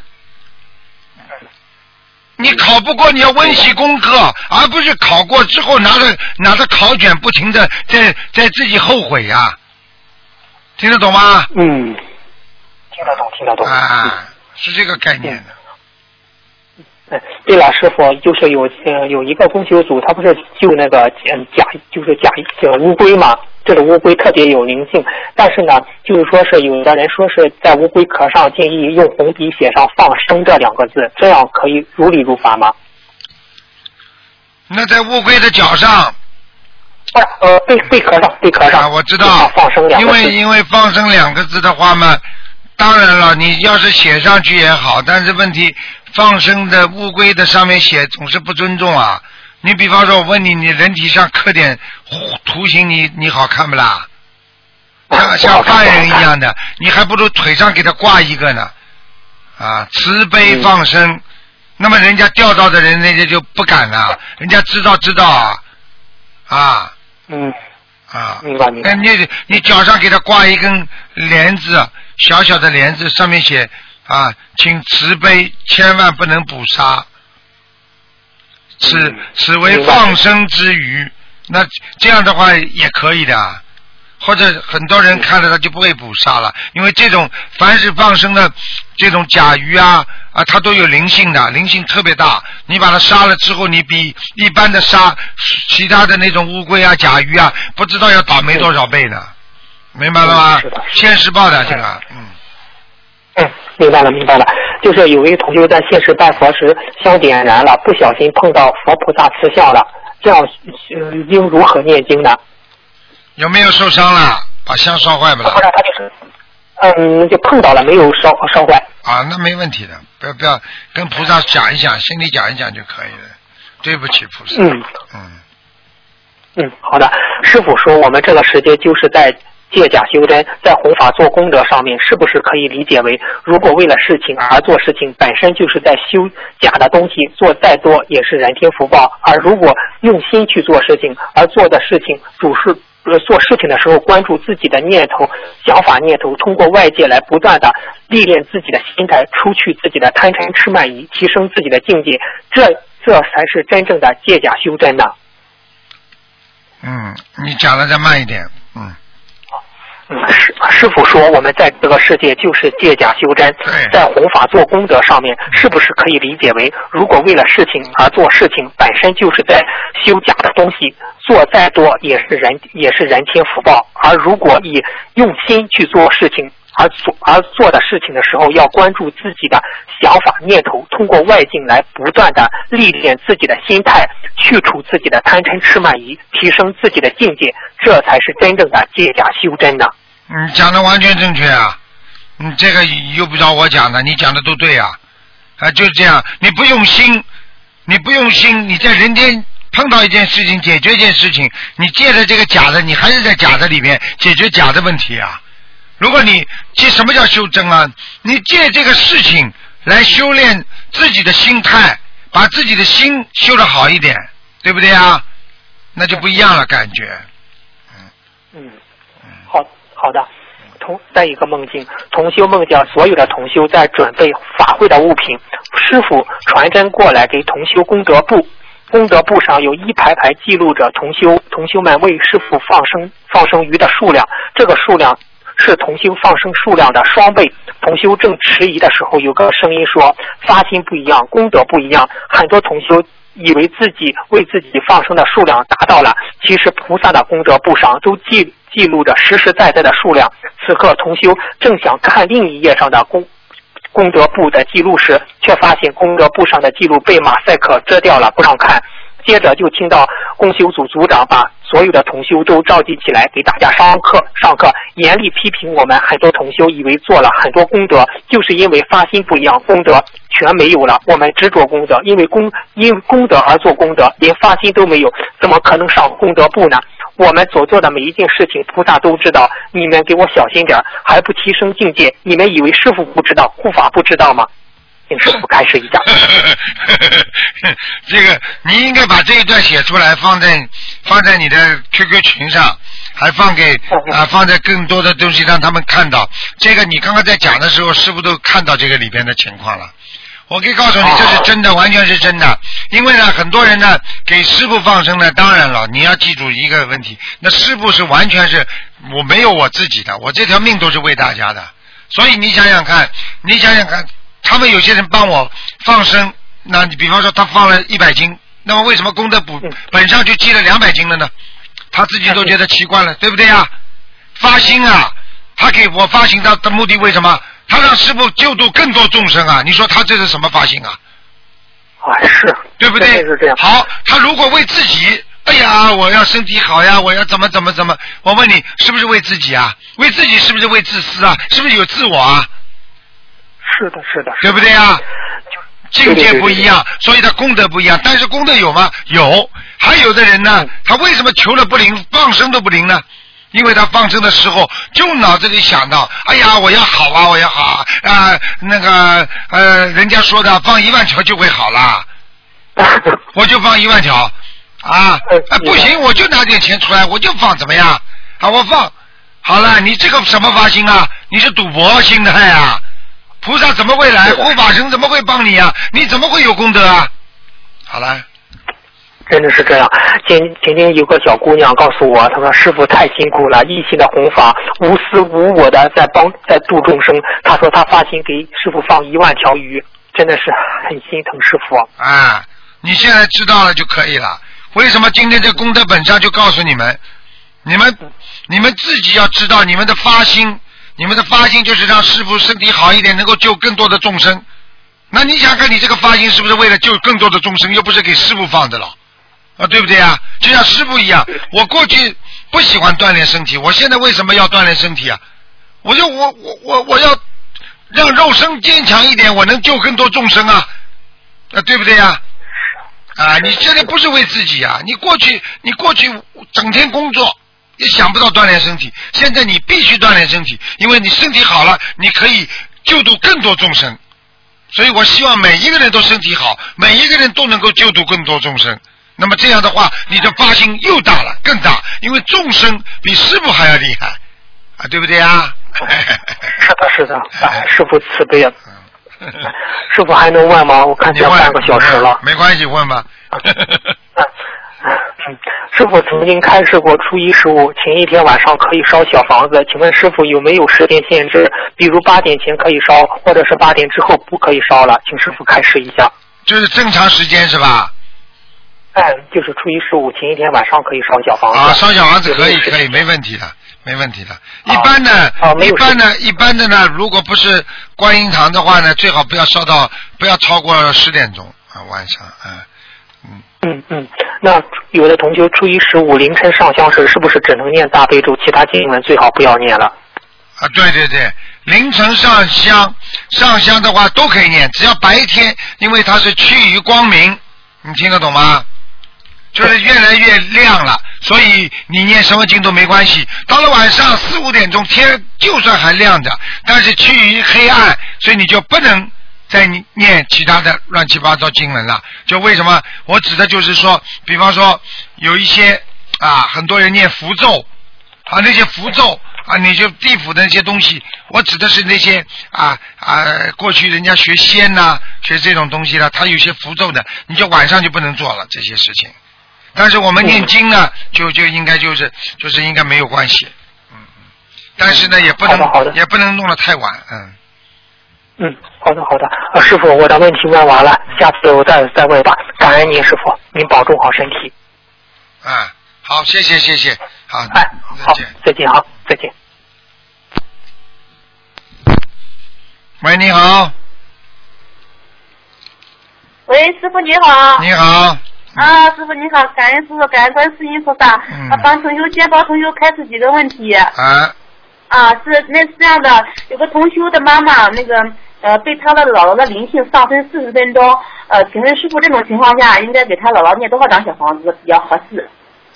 Speaker 2: 你考不过，你要温习功课，而不是考过之后拿着拿着考卷不停的在在自己后悔呀、啊，听得懂吗？
Speaker 3: 嗯，听得懂，听得懂。
Speaker 2: 啊，是这个概念的。
Speaker 3: 嗯，对了，师傅，就是有呃有一个公修组，他不是救那个嗯假就是假假乌龟嘛？这个乌龟特别有灵性，但是呢，就是说是有的人说是在乌龟壳上建议用红笔写上放生这两个字，这样可以如理如法吗？
Speaker 2: 那在乌龟的脚上。
Speaker 3: 不是呃贝贝壳上贝壳上。
Speaker 2: 啊，我知道。
Speaker 3: 放生两个字。
Speaker 2: 因为因为放生两个字的话嘛，当然了，你要是写上去也好，但是问题放生的乌龟的上面写总是不尊重啊。你比方说我问你，你人体上刻点图形，你你好看不啦？像像犯人一样的，你还不如腿上给他挂一个呢。啊，慈悲放生，嗯、那么人家钓到的人，人家就不敢了，人家知道知道啊，啊，
Speaker 3: 嗯，
Speaker 2: 啊，
Speaker 3: 明白明白。
Speaker 2: 你你脚上给他挂一根帘子，小小的帘子，上面写啊，请慈悲，千万不能捕杀。此此为放生之鱼，那这样的话也可以的，或者很多人看了他就不会捕杀了，因为这种凡是放生的这种甲鱼啊啊，它都有灵性的，灵性特别大。你把它杀了之后，你比一般的杀其他的那种乌龟啊、甲鱼啊，不知道要倒霉多少倍呢，明白了吗？现世报的这个，嗯。
Speaker 3: 嗯，明白了，明白了。就是有一同学在现实拜佛时香点燃了，不小心碰到佛菩萨慈像了，这样、呃、应如何念经呢？
Speaker 2: 有没有受伤了？把香烧坏不了？
Speaker 3: 不是，他就是，嗯，就碰到了，没有烧烧坏。
Speaker 2: 啊，那没问题的，不要不要跟菩萨讲一讲，心里讲一讲就可以了。对不起，菩萨。
Speaker 3: 嗯
Speaker 2: 嗯
Speaker 3: 嗯，好的。师父说，我们这个时间就是在借假修真，在弘法做功德上面，是不是可以理解为，如果为了事情而做事情，本身就是在修假的东西，做再多也是人天福报；而如果用心去做事情，而做的事情主是呃做事情的时候关注自己的念头、想法、念头，通过外界来不断的历练自己的心态，除去自己的贪嗔痴慢疑，提升自己的境界，这这才是真正的借假修真呢。
Speaker 2: 嗯，你讲的再慢一点，嗯。
Speaker 3: 师师父说，我们在这个世界就是借假修真，在弘法做功德上面，是不是可以理解为，如果为了事情而做事情，本身就是在修假的东西，做再多也是人也是人天福报；而如果以用心去做事情，而做而做的事情的时候，要关注自己的想法念头，通过外境来不断的历练自己的心态，去除自己的贪嗔痴慢疑，提升自己的境界，这才是真正的借假修真呢。
Speaker 2: 嗯，讲的完全正确啊！你这个又不找我讲的，你讲的都对啊！啊，就是这样，你不用心，你不用心，你在人间碰到一件事情解决一件事情，你借着这个假的，你还是在假的里面解决假的问题啊。如果你借什么叫修真啊？你借这个事情来修炼自己的心态，把自己的心修得好一点，对不对啊？那就不一样了，感觉。
Speaker 3: 嗯，好好的。同再一个梦境，同修梦见所有的同修在准备法会的物品，师父传真过来给同修功德簿，功德簿上有一排排记录着同修同修们为师父放生放生鱼的数量，这个数量是同修放生数量的双倍。同修正迟疑的时候，有个声音说发心不一样，功德不一样。很多同修以为自己为自己放生的数量达到了，其实菩萨的功德簿上都记记录着实实在在的数量。此刻同修正想看另一页上的功功德簿的记录时，却发现功德簿上的记录被马赛克遮掉了，不让看。接着就听到共修组组长把所有的同修都召集起来给大家上课上课，严厉批评我们很多同修以为做了很多功德，就是因为发心不一样，功德全没有了。我们执着功德，因为功因为功德而做功德，连发心都没有，怎么可能上功德簿呢？我们所做的每一件事情菩萨都知道，你们给我小心点，还不提升境界？你们以为师父不知道，护法不知道吗？请师父开始一下。
Speaker 2: 这个你应该把这一段写出来，放在放在你的 Q Q 群上，还放给啊、呃、放在更多的东西让他们看到。这个你刚刚在讲的时候，师父都看到这个里边的情况了。我可以告诉你，这是真的，完全是真的。因为呢，很多人呢给师父放生呢，当然了，你要记住一个问题，那师父是完全是我没有我自己的，我这条命都是为大家的。所以你想想看，你想想看，他们有些人帮我放生，那你比方说他放了一百斤，那么为什么功德簿本上就记了两百斤了呢？他自己都觉得奇怪了，对不对啊？发心啊，他给我发行他的目的为什么？他让师父救度更多众生啊！你说他这是什么发心啊？
Speaker 3: 啊，是，
Speaker 2: 对不对？
Speaker 3: 是这样。
Speaker 2: 好，他如果为自己，哎呀，我要身体好呀，我要怎么怎么怎么？我问你，是不是为自己啊？为自己是不是为自私啊？是不是有自我啊？
Speaker 3: 是的，是的，
Speaker 2: 对不对啊？境界不一样，所以他功德不一样。但是功德有吗？有。还有的人呢，他为什么求了不灵，放生都不灵呢？因为他放生的时候，就脑子里想到，哎呀，我要好啊，我要好啊，呃、那个呃，人家说的放一万条就会好啦，我就放一万条啊，啊不行，我就拿点钱出来，我就放，怎么样？啊，我放好了，你这个什么发心啊？你是赌博心态啊？菩萨怎么会来？护法神怎么会帮你啊？你怎么会有功德啊？好了。
Speaker 3: 真的是这样。今今天有个小姑娘告诉我，她说师父太辛苦了，一心的弘法，无私无我的在帮在度众生。她说她发心给师父放一万条鱼，真的是很心疼师父。
Speaker 2: 啊，你现在知道了就可以了。为什么今天这功德本上就告诉你们，你们你们自己要知道你们的发心，你们的发心就是让师父身体好一点，能够救更多的众生。那你想看你这个发心是不是为了救更多的众生，又不是给师父放的了？啊，对不对啊？就像师父一样，我过去不喜欢锻炼身体，我现在为什么要锻炼身体啊？我就我我我我要让肉身坚强一点，我能救更多众生啊，啊，对不对啊？啊，你现在不是为自己啊，你过去你过去整天工作也想不到锻炼身体，现在你必须锻炼身体，因为你身体好了，你可以救度更多众生。所以我希望每一个人都身体好，每一个人都能够救度更多众生。那么这样的话，你的发心又大了，更大，因为众生比师父还要厉害，啊，对不对啊？
Speaker 3: 是的，是的，哎，师父慈悲。师父还能问吗？我看见半个小时了。
Speaker 2: 没关系，问吧。
Speaker 3: 师父曾经开示过初一十五前一天晚上可以烧小房子，请问师父有没有时间限制？比如八点前可以烧，或者是八点之后不可以烧了？请师父开示一下。
Speaker 2: 就是正常时间是吧？
Speaker 3: 哎，就是初一十五前一天晚上可以烧小房子。
Speaker 2: 啊，烧小房子可以，可以，没问题的，没问题的。一般的，
Speaker 3: 啊、
Speaker 2: 一般的，一般的呢，如果不是观音堂的话呢，最好不要烧到，不要超过十点钟啊，晚上，嗯
Speaker 3: 嗯嗯嗯。那有的同学初一十五凌晨上香时，是不是只能念大悲咒，其他经文最好不要念了？
Speaker 2: 啊，对对对，凌晨上香，上香的话都可以念，只要白天，因为它是趋于光明，你听得懂吗？ 就是越来越亮了，所以你念什么经都没关系。到了晚上四五点钟，天就算还亮着，但是趋于黑暗，所以你就不能再念其他的乱七八糟经文了。就为什么我指的就是说，比方说有一些啊，很多人念符咒啊，那些符咒啊，你就地府的那些东西，我指的是那些啊啊，过去人家学仙呐、啊，学这种东西了，他有些符咒的，你就晚上就不能做了这些事情。但是我们念经呢，就就应该就是就是应该没有关系，嗯嗯。但是呢，也不能也不能弄得太晚，嗯。
Speaker 3: 嗯，好的好的，呃，师傅，我的问题问完了，下次我再再问吧。感恩您，师傅，您保重好身体。
Speaker 2: 啊，好，谢谢谢谢，好，
Speaker 3: 哎，好，
Speaker 2: 再见，
Speaker 3: 再见，好，再见。
Speaker 2: 喂，你好。
Speaker 4: 喂，师傅你好。
Speaker 2: 你好。
Speaker 4: 啊，师傅你好，感恩师傅，感恩观世音菩萨。
Speaker 2: 嗯。
Speaker 4: 啊，帮同修先帮同修开始几个问题。
Speaker 2: 啊。
Speaker 4: 啊，是那是这样的，有个同修的妈妈，那个呃被他的姥姥的灵性上身四十分钟，呃，请问师傅这种情况下应该给他姥姥念多少张小房子比较合适？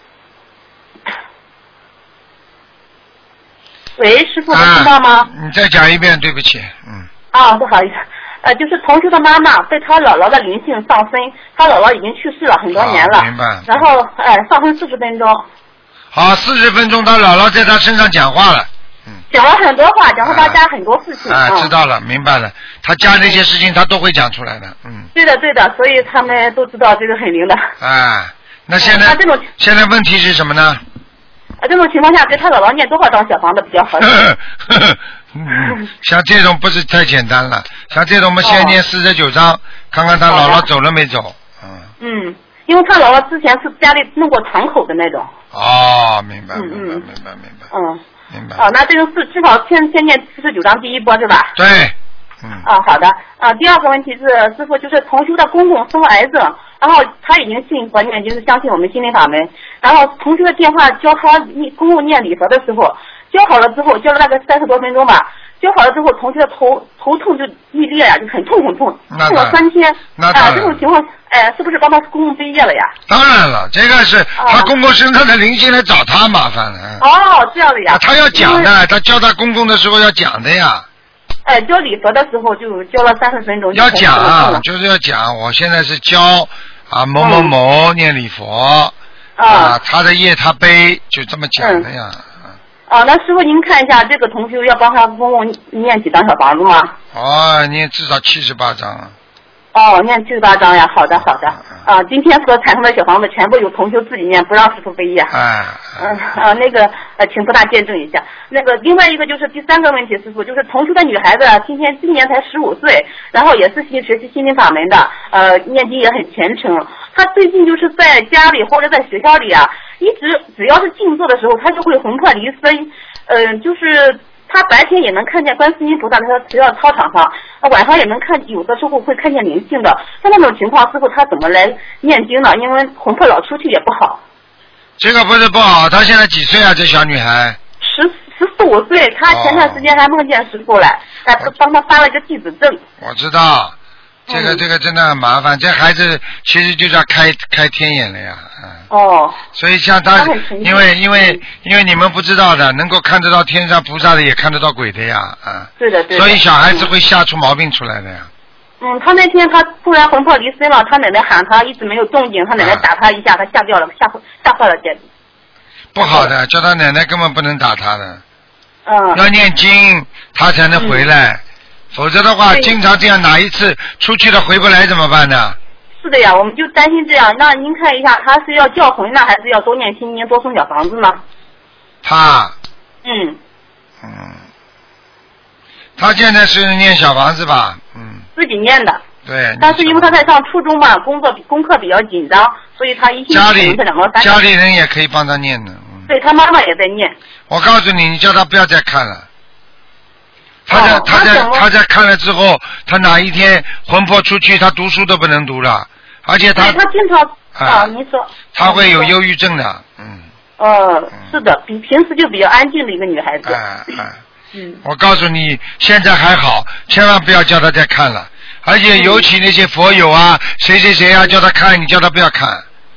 Speaker 4: 喂，师傅能听到吗？
Speaker 2: 啊？你再讲一遍，对不起，嗯。
Speaker 4: 啊，不好意思。呃，就是同修的妈妈被他姥姥的灵性上身，他姥姥已经去世了很多年了，
Speaker 2: 明白。
Speaker 4: 然后哎、呃、上身四十分钟。
Speaker 2: 好，四十分钟，他姥姥在他身上讲话了，嗯。
Speaker 4: 讲了很多话，讲了他家很多事情。
Speaker 2: 啊，
Speaker 4: 嗯、
Speaker 2: 知道了，明白了。他家那些事情他都会讲出来的，嗯。
Speaker 4: 对的，对的，所以他们都知道这个很灵的。
Speaker 2: 啊，那现在、
Speaker 4: 嗯、这种
Speaker 2: 现在问题是什么呢？
Speaker 4: 啊，这种情况下给他姥姥念多少张小房子比较合适？
Speaker 2: 嗯，像这种不是太简单了，像这种我们先念四十九章，哦、看看他姥姥走了没走。嗯。
Speaker 4: 嗯，因为他姥姥之前是家里弄过敞口的那种。
Speaker 2: 哦，明白，
Speaker 4: 嗯、
Speaker 2: 明白，明白，明白。
Speaker 4: 嗯。
Speaker 2: 明白。
Speaker 4: 哦，那这个是至少先先念四十九章第一波是吧？
Speaker 2: 对。嗯。
Speaker 4: 啊，好的。啊，第二个问题是，师傅就是同修的公公生了癌症，然后他已经信佛念，就是相信我们心灵法门。然后同修的电话教他念公公念礼佛的时候，教好了之后，教了大概三十多分钟吧。教好了之后，同修的头头痛就欲裂呀，就很痛很痛，痛了三天。
Speaker 2: 那
Speaker 4: 啊，这种情况，哎，是不是帮他公公背业了呀？
Speaker 2: 当然了，这个是他公公身上的灵性来找他麻烦了。
Speaker 4: 哦，这样的呀。
Speaker 2: 啊、他要讲的，他教他公公的时候要讲的呀。
Speaker 4: 哎，教礼佛的时候就教了三十分钟。
Speaker 2: 要讲啊，就是要讲。我现在是教啊某某某念礼佛、嗯、啊，他的业他背，就这么讲的呀。
Speaker 4: 嗯、哦，那师傅您看一下，这个同修要帮他公公念几张小房子吗？
Speaker 2: 哦，念至少七十八张。
Speaker 4: 哦，念七十八章呀，好的好的，啊，今天所产生的小房子全部由同修自己念，不让师傅背业。
Speaker 2: 哎，
Speaker 4: 嗯啊，那个呃，请菩萨见证一下。那个另外一个就是第三个问题，师傅就是同修的女孩子，今天今年才十五岁，然后也是新学习心灵法门的，呃，念经也很虔诚。她最近就是在家里或者在学校里啊，一直只要是静坐的时候，她就会魂魄离身，嗯、呃，就是。他白天也能看见观世音菩萨在他学校操场上，晚上也能看，有的时候会看见灵性的。像那种情况，师傅他怎么来念经呢？因为魂魄老出去也不好。
Speaker 2: 这个不是不好，他现在几岁啊？这小女孩？
Speaker 4: 十十四五岁，他前段时间还梦见师傅来，还帮他发了个弟子证。
Speaker 2: 我知道，这个、嗯、这个真的很麻烦，这孩子其实就叫开开天眼了呀。嗯、
Speaker 4: 哦。
Speaker 2: 所以像他，因为因为因为你们不知道的，能够看得到天上菩萨的，也看得到鬼的呀，啊。
Speaker 4: 对的对的。
Speaker 2: 所以小孩子会吓出毛病出来的呀。
Speaker 4: 嗯，他那天他突然魂魄离身了，他奶奶喊他，一直没有动静，他奶奶打他一下，他吓掉了，吓吓坏了姐。
Speaker 2: 不好的，叫他奶奶根本不能打他的。
Speaker 4: 嗯。
Speaker 2: 要念经，他才能回来。嗯，否则的话，经常这样哪一次出去了回不来怎么办呢？
Speaker 4: 是的呀，我们就担心这样。那您看一下，他是要叫魂呢，还是要多念心经、多送小房子呢？
Speaker 2: 他。
Speaker 4: 嗯。
Speaker 2: 嗯。他现在是念小房子吧？嗯。自
Speaker 4: 己念的。
Speaker 2: 对。
Speaker 4: 但是因为他在上初中嘛，工作功课比较紧张，所以他一星期可能两到三。
Speaker 2: 家里人也可以帮他念的。嗯、
Speaker 4: 对他妈妈也在念。
Speaker 2: 我告诉你，你叫他不要再看了。他在、哦、他在他在看了之后，他哪一天魂魄出去，他读书都不能读了，而且他
Speaker 4: 他经常啊、呃，你说
Speaker 2: 他会有忧郁症的，嗯。
Speaker 4: 呃，嗯是的，比平时就比较安静的一个女孩子。
Speaker 2: 哎哎，
Speaker 4: 嗯。
Speaker 2: 我告诉你，现在还好，千万不要叫他再看了，而且尤其那些佛友啊，谁谁谁啊，叫他看，你叫他不要看。
Speaker 4: 哦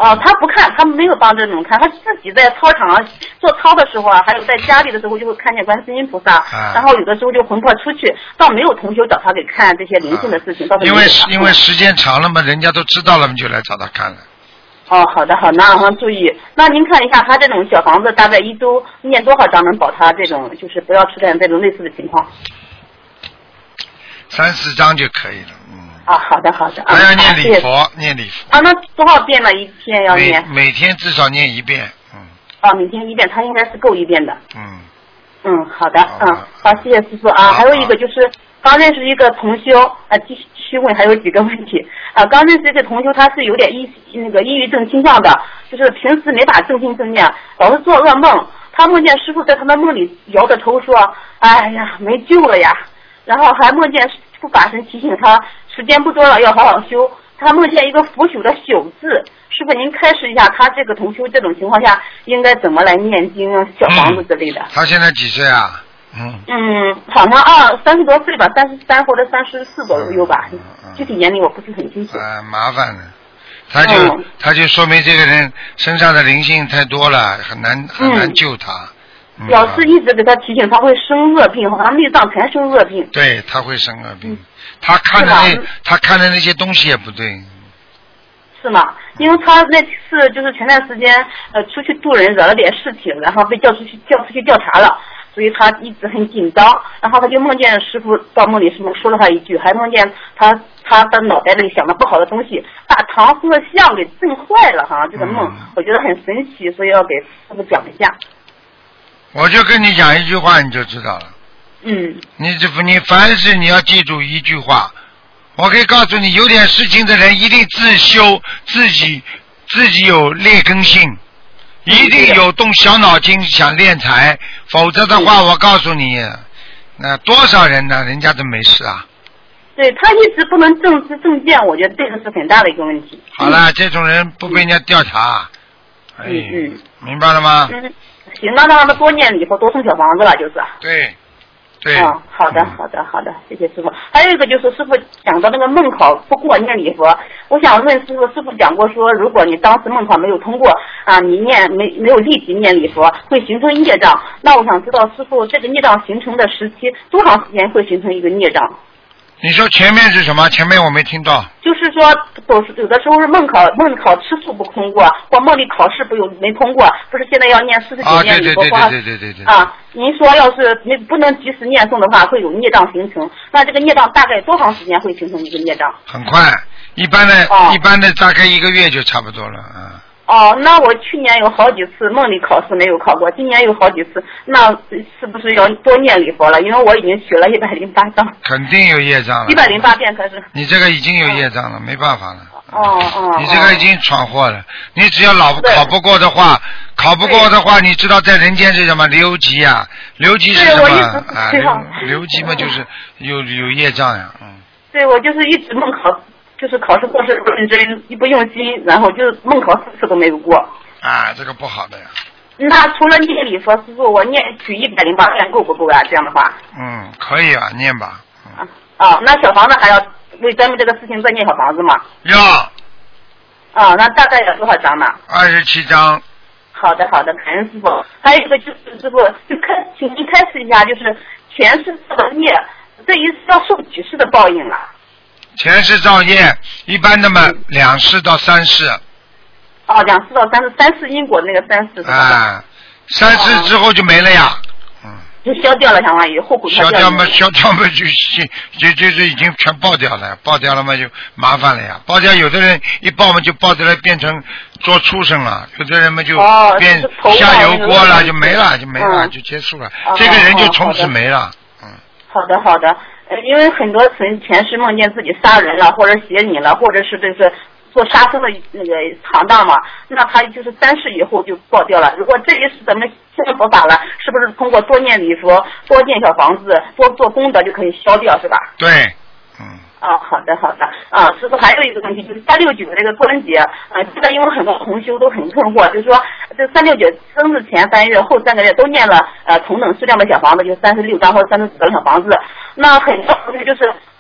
Speaker 4: 哦，他不看，他没有帮着你们看，他自己在操场上做操的时候啊，还有在家里的时候就会看见观世音菩萨，
Speaker 2: 啊、
Speaker 4: 然后有的时候就魂魄出去，倒没有同学找他给看这些灵性的事情，倒是
Speaker 2: 因为因为时间长了嘛，人家都知道了嘛，就来找他看了。
Speaker 4: 哦，好的好，那啊注意。那您看一下他这种小房子，大概一周念多少章能保他这种，就是不要出现这种类似的情况？
Speaker 2: 三四章就可以了，嗯。
Speaker 4: 啊，好的好的。
Speaker 2: 还要念礼佛，
Speaker 4: 啊、
Speaker 2: 念礼佛。
Speaker 4: 啊，那多少遍呢？一天要念？
Speaker 2: 每每天至少念一遍，嗯。
Speaker 4: 啊，每天一遍，他应该是够一遍的。
Speaker 2: 嗯。
Speaker 4: 嗯，好的，
Speaker 2: 好
Speaker 4: 嗯，好，谢谢师傅啊。还有一个就是刚认识一个同修，啊，继续问还有几个问题啊。刚认识一个同修，他是有点抑那个抑郁症倾向的，就是平时没法正心正念，老是做噩梦。他梦见师傅在他的梦里摇着头说：“哎呀，没救了呀。”然后还梦见师傅法身提醒他，时间不多了，要好好修。他梦见一个腐朽的朽字，师傅您开示一下，他这个同修这种情况下应该怎么来念经啊、小房子之类的？
Speaker 2: 嗯、他现在几岁啊？嗯。
Speaker 4: 嗯，好像二三十多岁吧，三十三或者三十四左右吧，
Speaker 2: 嗯嗯、
Speaker 4: 具体年龄我不是很清楚。
Speaker 2: 啊，麻烦了，他就、嗯、他就说明这个人身上的灵性太多了，很难很难救他。嗯
Speaker 4: 老师一直给他提醒，他会生恶病，好像内脏全生恶病。
Speaker 2: 对，他会生恶病。嗯、他看的那他看的那些东西也不对。
Speaker 4: 是吗？因为他那次就是前段时间呃出去渡人惹了点事情，然后被叫出去叫出去调查了，所以他一直很紧张。然后他就梦见师傅到梦里什么说了他一句，还梦见他他的脑袋里想的不好的东西，把唐僧的像给震坏了，好像这个梦、嗯、我觉得很神奇，所以要给师傅讲一下。
Speaker 2: 我就跟你讲一句话你就知道了。
Speaker 4: 嗯。
Speaker 2: 你这你凡是你要记住一句话，我可以告诉你，有点事情的人一定自修，自己自己有劣根性，一定有动小脑筋想练财，否则的话，我告诉你，那多少人呢？人家都没事啊。
Speaker 4: 对他一直不能正知正见，我觉得这个是很大的一个问题。
Speaker 2: 好了，这种人不被人家调查。
Speaker 4: 嗯哎、嗯。
Speaker 2: 明白了吗？
Speaker 4: 嗯。行，那让他们多念礼佛，多送小房子了，就是。
Speaker 2: 对，对。
Speaker 4: 哦，好的，好的，好的，谢谢师傅。还有一个就是师傅讲到那个梦考不过念礼佛，我想问师傅，师傅讲过说，如果你当时梦考没有通过啊，你念没没有立即念礼佛，会形成业障。那我想知道师傅这个业障形成的时期多长时间会形成一个业障？
Speaker 2: 你说前面是什么？前面我没听到。
Speaker 4: 就是说，都是有的时候是梦考梦考吃素不通过，或梦里考试不有没通过，不是现在要念四十九遍礼佛花？
Speaker 2: 对对对对对对。
Speaker 4: 啊，您说要是你不能及时念诵的话，会有孽障形成。那这个孽障大概多长时间会形成一个孽障？
Speaker 2: 很快，一般的、哦、一般的大概一个月就差不多了啊。
Speaker 4: 哦，那我去年有好几次梦里考试没有考过，今年有好几次，那是不是要多念礼佛了？因为我已经学了一百零八章。
Speaker 2: 肯定有业障了。
Speaker 4: 一百零八遍可是。
Speaker 2: 你这个已经有业障了，哦、没办法了。
Speaker 4: 哦哦。
Speaker 2: 你这个已经闯祸了，你只要老考不过的话，考不过的话，你知道在人间是什么留级啊？留级是什么啊？留留级嘛，就是有有业障呀，嗯。
Speaker 4: 对，我就是一直梦考。就是考试过是不认真，一不用心，然后就是梦考四次都没有过。
Speaker 2: 啊，这个不好的呀。
Speaker 4: 那除了念礼佛，师傅，我念取一百零八遍够不够啊？这样的话。
Speaker 2: 嗯，可以啊，念吧。
Speaker 4: 嗯、啊啊，那小房子还要为咱们这个事情再念小房子吗？
Speaker 2: 要。
Speaker 4: 啊，那大概要多少张呢？
Speaker 2: 二十七张。
Speaker 4: 好的好的，感恩师傅。还有一个就是师傅，就开，请您开示一下，就是前世造的业，这一次要受几世的报应了？
Speaker 2: 前世造业，一般的嘛，两世到三世。
Speaker 4: 哦，两世到三世，三世因果那个三世是吧？
Speaker 2: 啊，三世之后就没了呀。嗯。
Speaker 4: 就消掉了，相当于后果。
Speaker 2: 消掉嘛，消掉嘛，就就就是已经全爆掉了，爆掉了嘛就麻烦了呀。爆掉，有的人一爆嘛就爆掉了，变成做畜生了；有的人嘛就变下油锅了，就没了，就没了，就结束了。这个人就从此没了。嗯。
Speaker 4: 好的，好的。呃，因为很多人前世梦见自己杀人了，或者邪你了，或者是这是做杀生的那个行当嘛，那他就是三世以后就爆掉了。如果这一世咱们信佛法了，是不是通过多念礼佛、多建小房子、多做功德就可以消掉，是吧？
Speaker 2: 对，嗯。
Speaker 4: 哦，好的好的啊，师傅还有一个问题就是三六九的这个关节啊，这个因为很多同修都很困惑，就是说这三六九生日前三月后三个月都念了呃同等数量的小房子，就是三十六张或者三十九张小房子，那很多同学就是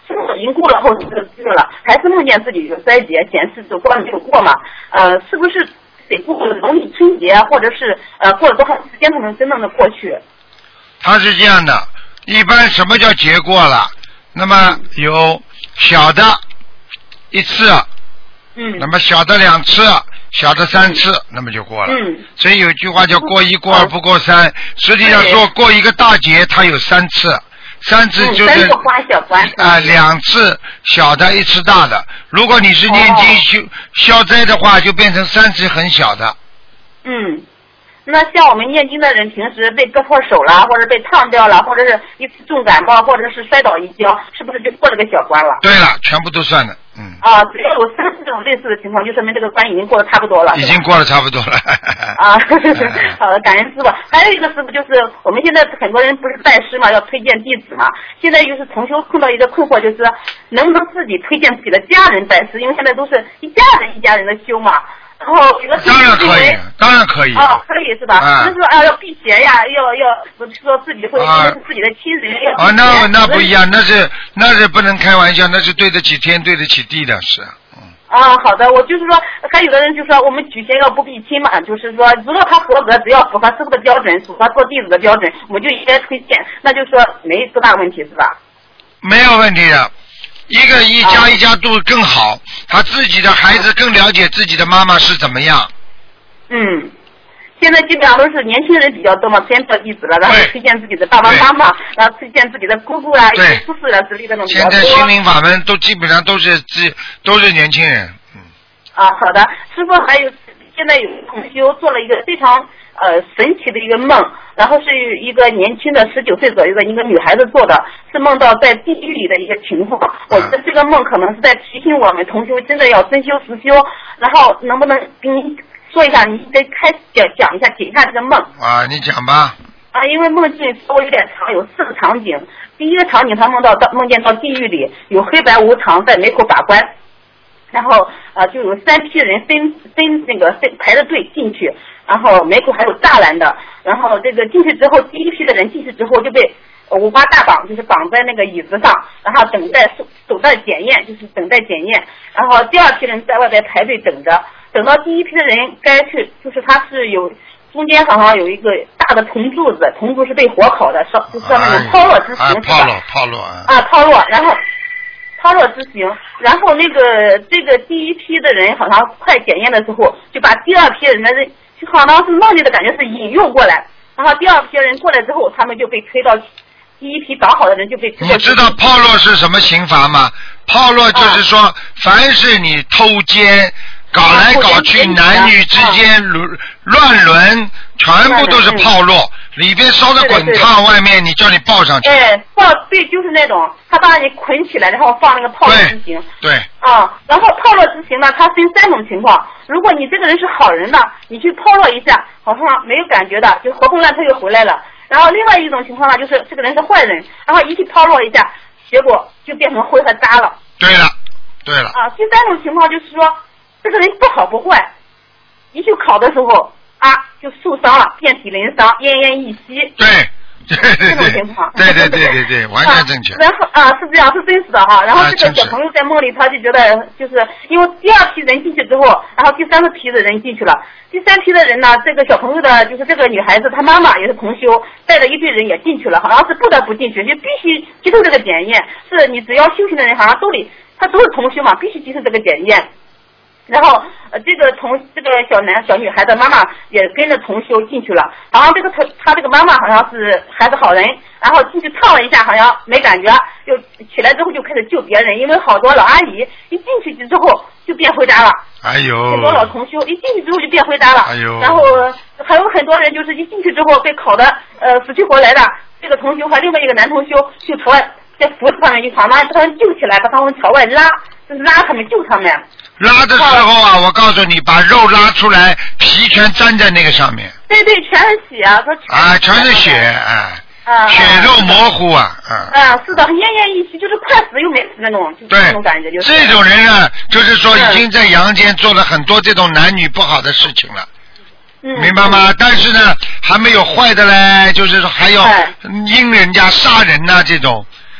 Speaker 4: 已经过了后四个月了，还是梦见自己有衰竭，显示就关没有过嘛？呃，是不是得过农历春节，或者是呃过了多长时间才能真正的过去？
Speaker 2: 它是这样的，一般什么叫节过了？那么有小的一次，
Speaker 4: 嗯，
Speaker 2: 那么小的两次，小的三次，嗯、那么就过了。
Speaker 4: 嗯，
Speaker 2: 所以有一句话叫过一过二不过三，实际上说过一个大节，它有三次。三次就是、
Speaker 4: 嗯、三个关小关
Speaker 2: 啊、呃，两次小的，一次大的。如果你是念经消、哦、消灾的话，就变成三次很小的。
Speaker 4: 嗯，那像我们念经的人，平时被割破手了，或者被烫掉了，或者是一次重感冒，或者是摔倒一跤，是不是就过了个小关了？
Speaker 2: 对了，全部都算的。嗯。
Speaker 4: 啊，只要有三次这种类似的情况，就说明这个关已经过得差不多了。
Speaker 2: 已经过了差不多了。
Speaker 4: 啊，好的，感恩师傅。还有一个师傅就是，我们现在很多人不是拜师嘛，要推荐弟子嘛。现在就是同修碰到一个困惑，就是能不能自己推荐自己的家人拜师？因为现在都是一家人一家人的修嘛。然后有个
Speaker 2: 当然可以，当然可以。
Speaker 4: 哦，可以是吧？啊、就是说啊，要辟邪呀，要要不是说自己会因为是自己的亲人要。
Speaker 2: 啊，那那不一样，那是那是不能开玩笑，那是对得起天，对得起地的，是。嗯。
Speaker 4: 啊，好的，我就是说，还有的人就说我们举贤要不避亲嘛，就是说，如果他合格，只要符合师傅的标准，符合做弟子的标准，我们就应该推荐，那就说没多大问题，是吧？
Speaker 2: 没有问题的。一个一家一家度更好，他自己的孩子更了解自己的妈妈是怎么样。
Speaker 4: 嗯，现在基本上都是年轻人比较多嘛，先做弟子了，然后推荐自己的爸爸妈妈，然后推荐自己的姑姑啊、一些叔叔啊之类的那种比较多。
Speaker 2: 现在心灵法门都基本上都是自都是年轻人。嗯。
Speaker 4: 啊，好的，师傅还有现在有同修做了一个非常呃神奇的一个梦，然后是一个年轻的十九岁左右的一个女孩子做的，是梦到在地狱里的一个情况。我觉得这个梦可能是在提醒我们同修真的要真修实修，然后能不能跟您说一下，你得开始讲讲一下解一下这个梦。
Speaker 2: 啊，你讲吧。
Speaker 4: 啊，因为梦境稍微有点长，有四个场景。第一个场景，他梦到到梦见到地狱里有黑白无常在门口把关。然后呃就有三批人分分那个分排着队进去，然后门口还有栅栏的，然后这个进去之后，第一批的人进去之后就被五花大绑，就是绑在那个椅子上，然后等待等待检验，就是等待检验。然后第二批人在外边排队等着，等到第一批的人该去，就是他是有中间好像有一个大的铜柱子，铜柱是被火烤的，烧就是那种抛落之刑，是吧？
Speaker 2: 抛落抛落啊！
Speaker 4: 啊，抛落，然后。抛落之刑，然后那个这个第一批的人好像快检验的时候，就把第二批人的人就好像是梦里的感觉是引诱过来，然后第二批人过来之后，他们就被推到第一批绑好的人就被推到。
Speaker 2: 你知道抛落是什么刑罚吗？抛落就是说，啊、凡是你偷奸。搞来搞去，男女之间乱乱伦，全部都是炮落，里边烧的滚烫，外面你叫你抱上去。
Speaker 4: 哎，抱对，就是那种他把你捆起来，然后放那个炮落之刑。
Speaker 2: 对。
Speaker 4: 啊，然后炮落之刑呢，它分三种情况。如果你这个人是好人呢，你去炮落一下，好像没有感觉的，就活蹦乱跳又回来了。然后另外一种情况呢，就是这个人是坏人，然后一去炮落一下，结果就变成灰和渣了。
Speaker 2: 对了，对了。
Speaker 4: 啊，第三种情况就是说。这个人不好不坏，一去考的时候啊，就受伤了，遍体鳞伤，奄奄一息。
Speaker 2: 对，对对对，
Speaker 4: 这种情况。
Speaker 2: 对对对对对，完全正确。
Speaker 4: 啊、然后啊，是这样，是真实的哈。然后这个小朋友在梦里，他就觉得，就是因为第二批人进去之后，然后第三个批的人进去了，第三批的人呢，这个小朋友的，就是这个女孩子，她妈妈也是同修，带着一堆人也进去了，好像是不得不进去，就必须接受这个检验。是你只要修行的人，好像都得，他都是同修嘛，必须接受这个检验。然后呃，这个同这个小男小女孩的妈妈也跟着同修进去了，好像这个他他这个妈妈好像是还是好人，然后进去烫了一下，好像没感觉，又起来之后就开始救别人，因为好多老阿姨一进去之后就变回家了，
Speaker 2: 哎呦，
Speaker 4: 很多老同修一进去之后就变回家了，
Speaker 2: 哎呦，
Speaker 4: 然后还有很多人就是一进去之后被烤的呃死去活来的，这个同修和另外一个男同修就朝外在扶着他们，就想把他们救起来，把他们朝外拉，就是拉他们救他们。
Speaker 2: 拉的时候啊，我告诉你，把肉拉出来，皮全粘在那个上面。
Speaker 4: 对对，全是血啊！
Speaker 2: 啊，全是血，哎、啊，血肉模糊啊，啊。
Speaker 4: 啊，是的，奄奄一息，就是快死又没死那种，就是那种感觉，就是。
Speaker 2: 这种人呢，就是说已经在阳间做了很多这种男女不好的事情了。嗯。明白吗？但是呢，还没有坏的嘞，就是说还要阴人家、杀人呐、啊、这种。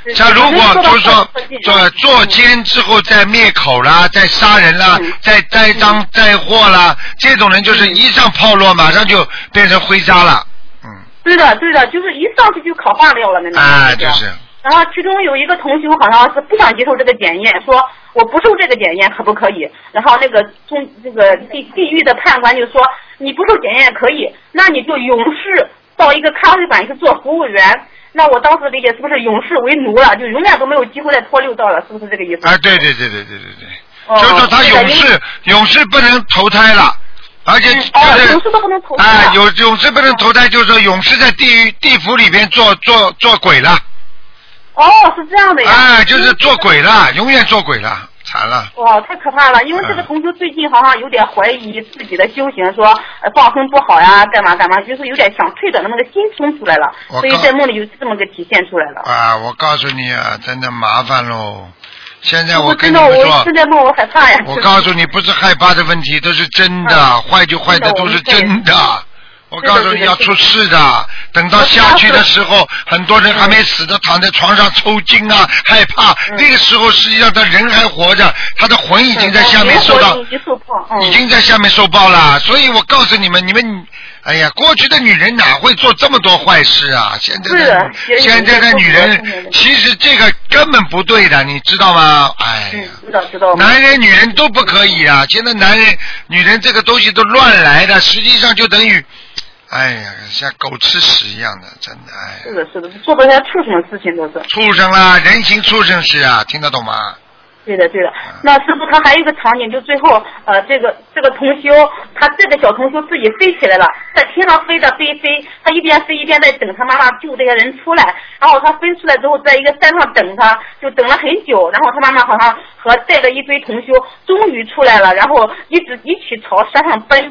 Speaker 2: 像如果就是说做做奸之后再灭口啦，再杀人啦，
Speaker 4: 嗯、
Speaker 2: 再栽赃载货啦，这种人就是一上炮落，马上就变成灰渣了。嗯。
Speaker 4: 对的，对的，就是一上去就烤化料了那种。
Speaker 2: 啊，就是。
Speaker 4: 然后其中有一个同学好像是不想接受这个检验，说我不受这个检验可不可以？然后那个中这个地地狱的判官就说你不受检验可以，那你就永世到一个咖啡馆去做服务员。那我当时理解是不是永世为奴了，就永远都没有机会再脱六道了，是不是这个意思？
Speaker 2: 啊，对对对对对对对，哦、就是说他永世永世不能投胎了。而且就是、
Speaker 4: 嗯哦、永世都不能投胎啊，
Speaker 2: 有永世不能投胎，就是说永世在地狱地府里边做做做鬼了。
Speaker 4: 哦，是这样的呀。
Speaker 2: 哎，就是做鬼了，永远做鬼了，惨了。
Speaker 4: 哇，太可怕了！因为这个同学最近好像有点怀疑自己的修行，说呃放生不好呀，干嘛干嘛，就是有点想退转的那个心冲出来了，所以在梦里就这么个体现出来了。
Speaker 2: 啊，我告诉你啊，真的麻烦喽。现在我跟你们说，
Speaker 4: 我现在梦我害怕呀。
Speaker 2: 我告诉你，不是害怕的问题，都是真的，嗯、坏就坏的都是真的。我告诉你要出事的，等到下去的时候，很多人还没死的躺在床上抽筋啊，害怕。
Speaker 4: 嗯、
Speaker 2: 那个时候实际上他人还活着，他的魂已经在下面受到，
Speaker 4: 嗯、
Speaker 2: 已经在下面受报了。所以我告诉你们，你们，哎呀，过去的女人哪会做这么多坏事啊？现在的现在的女人，其实这个根本不对的，你知道吗？哎呀，
Speaker 4: 知道知道。
Speaker 2: 男人女人都不可以啊！现在男人女人这个东西都乱来的，实际上就等于。哎呀，像狗吃屎一样的，真的哎。
Speaker 4: 是的，是的，做的些畜生的事情都是。
Speaker 2: 畜生啦，人形畜生是啊，听得懂吗？
Speaker 4: 对的，对的。那师傅他还有一个场景，就最后呃，这个这个同修，他这个小同修自己飞起来了，在天上飞着飞飞，他一边飞一边在等他妈妈救这些人出来。然后他飞出来之后，在一个山上等他，就等了很久。然后他妈妈好像和带着一堆同修终于出来了，然后一直一起朝山上奔。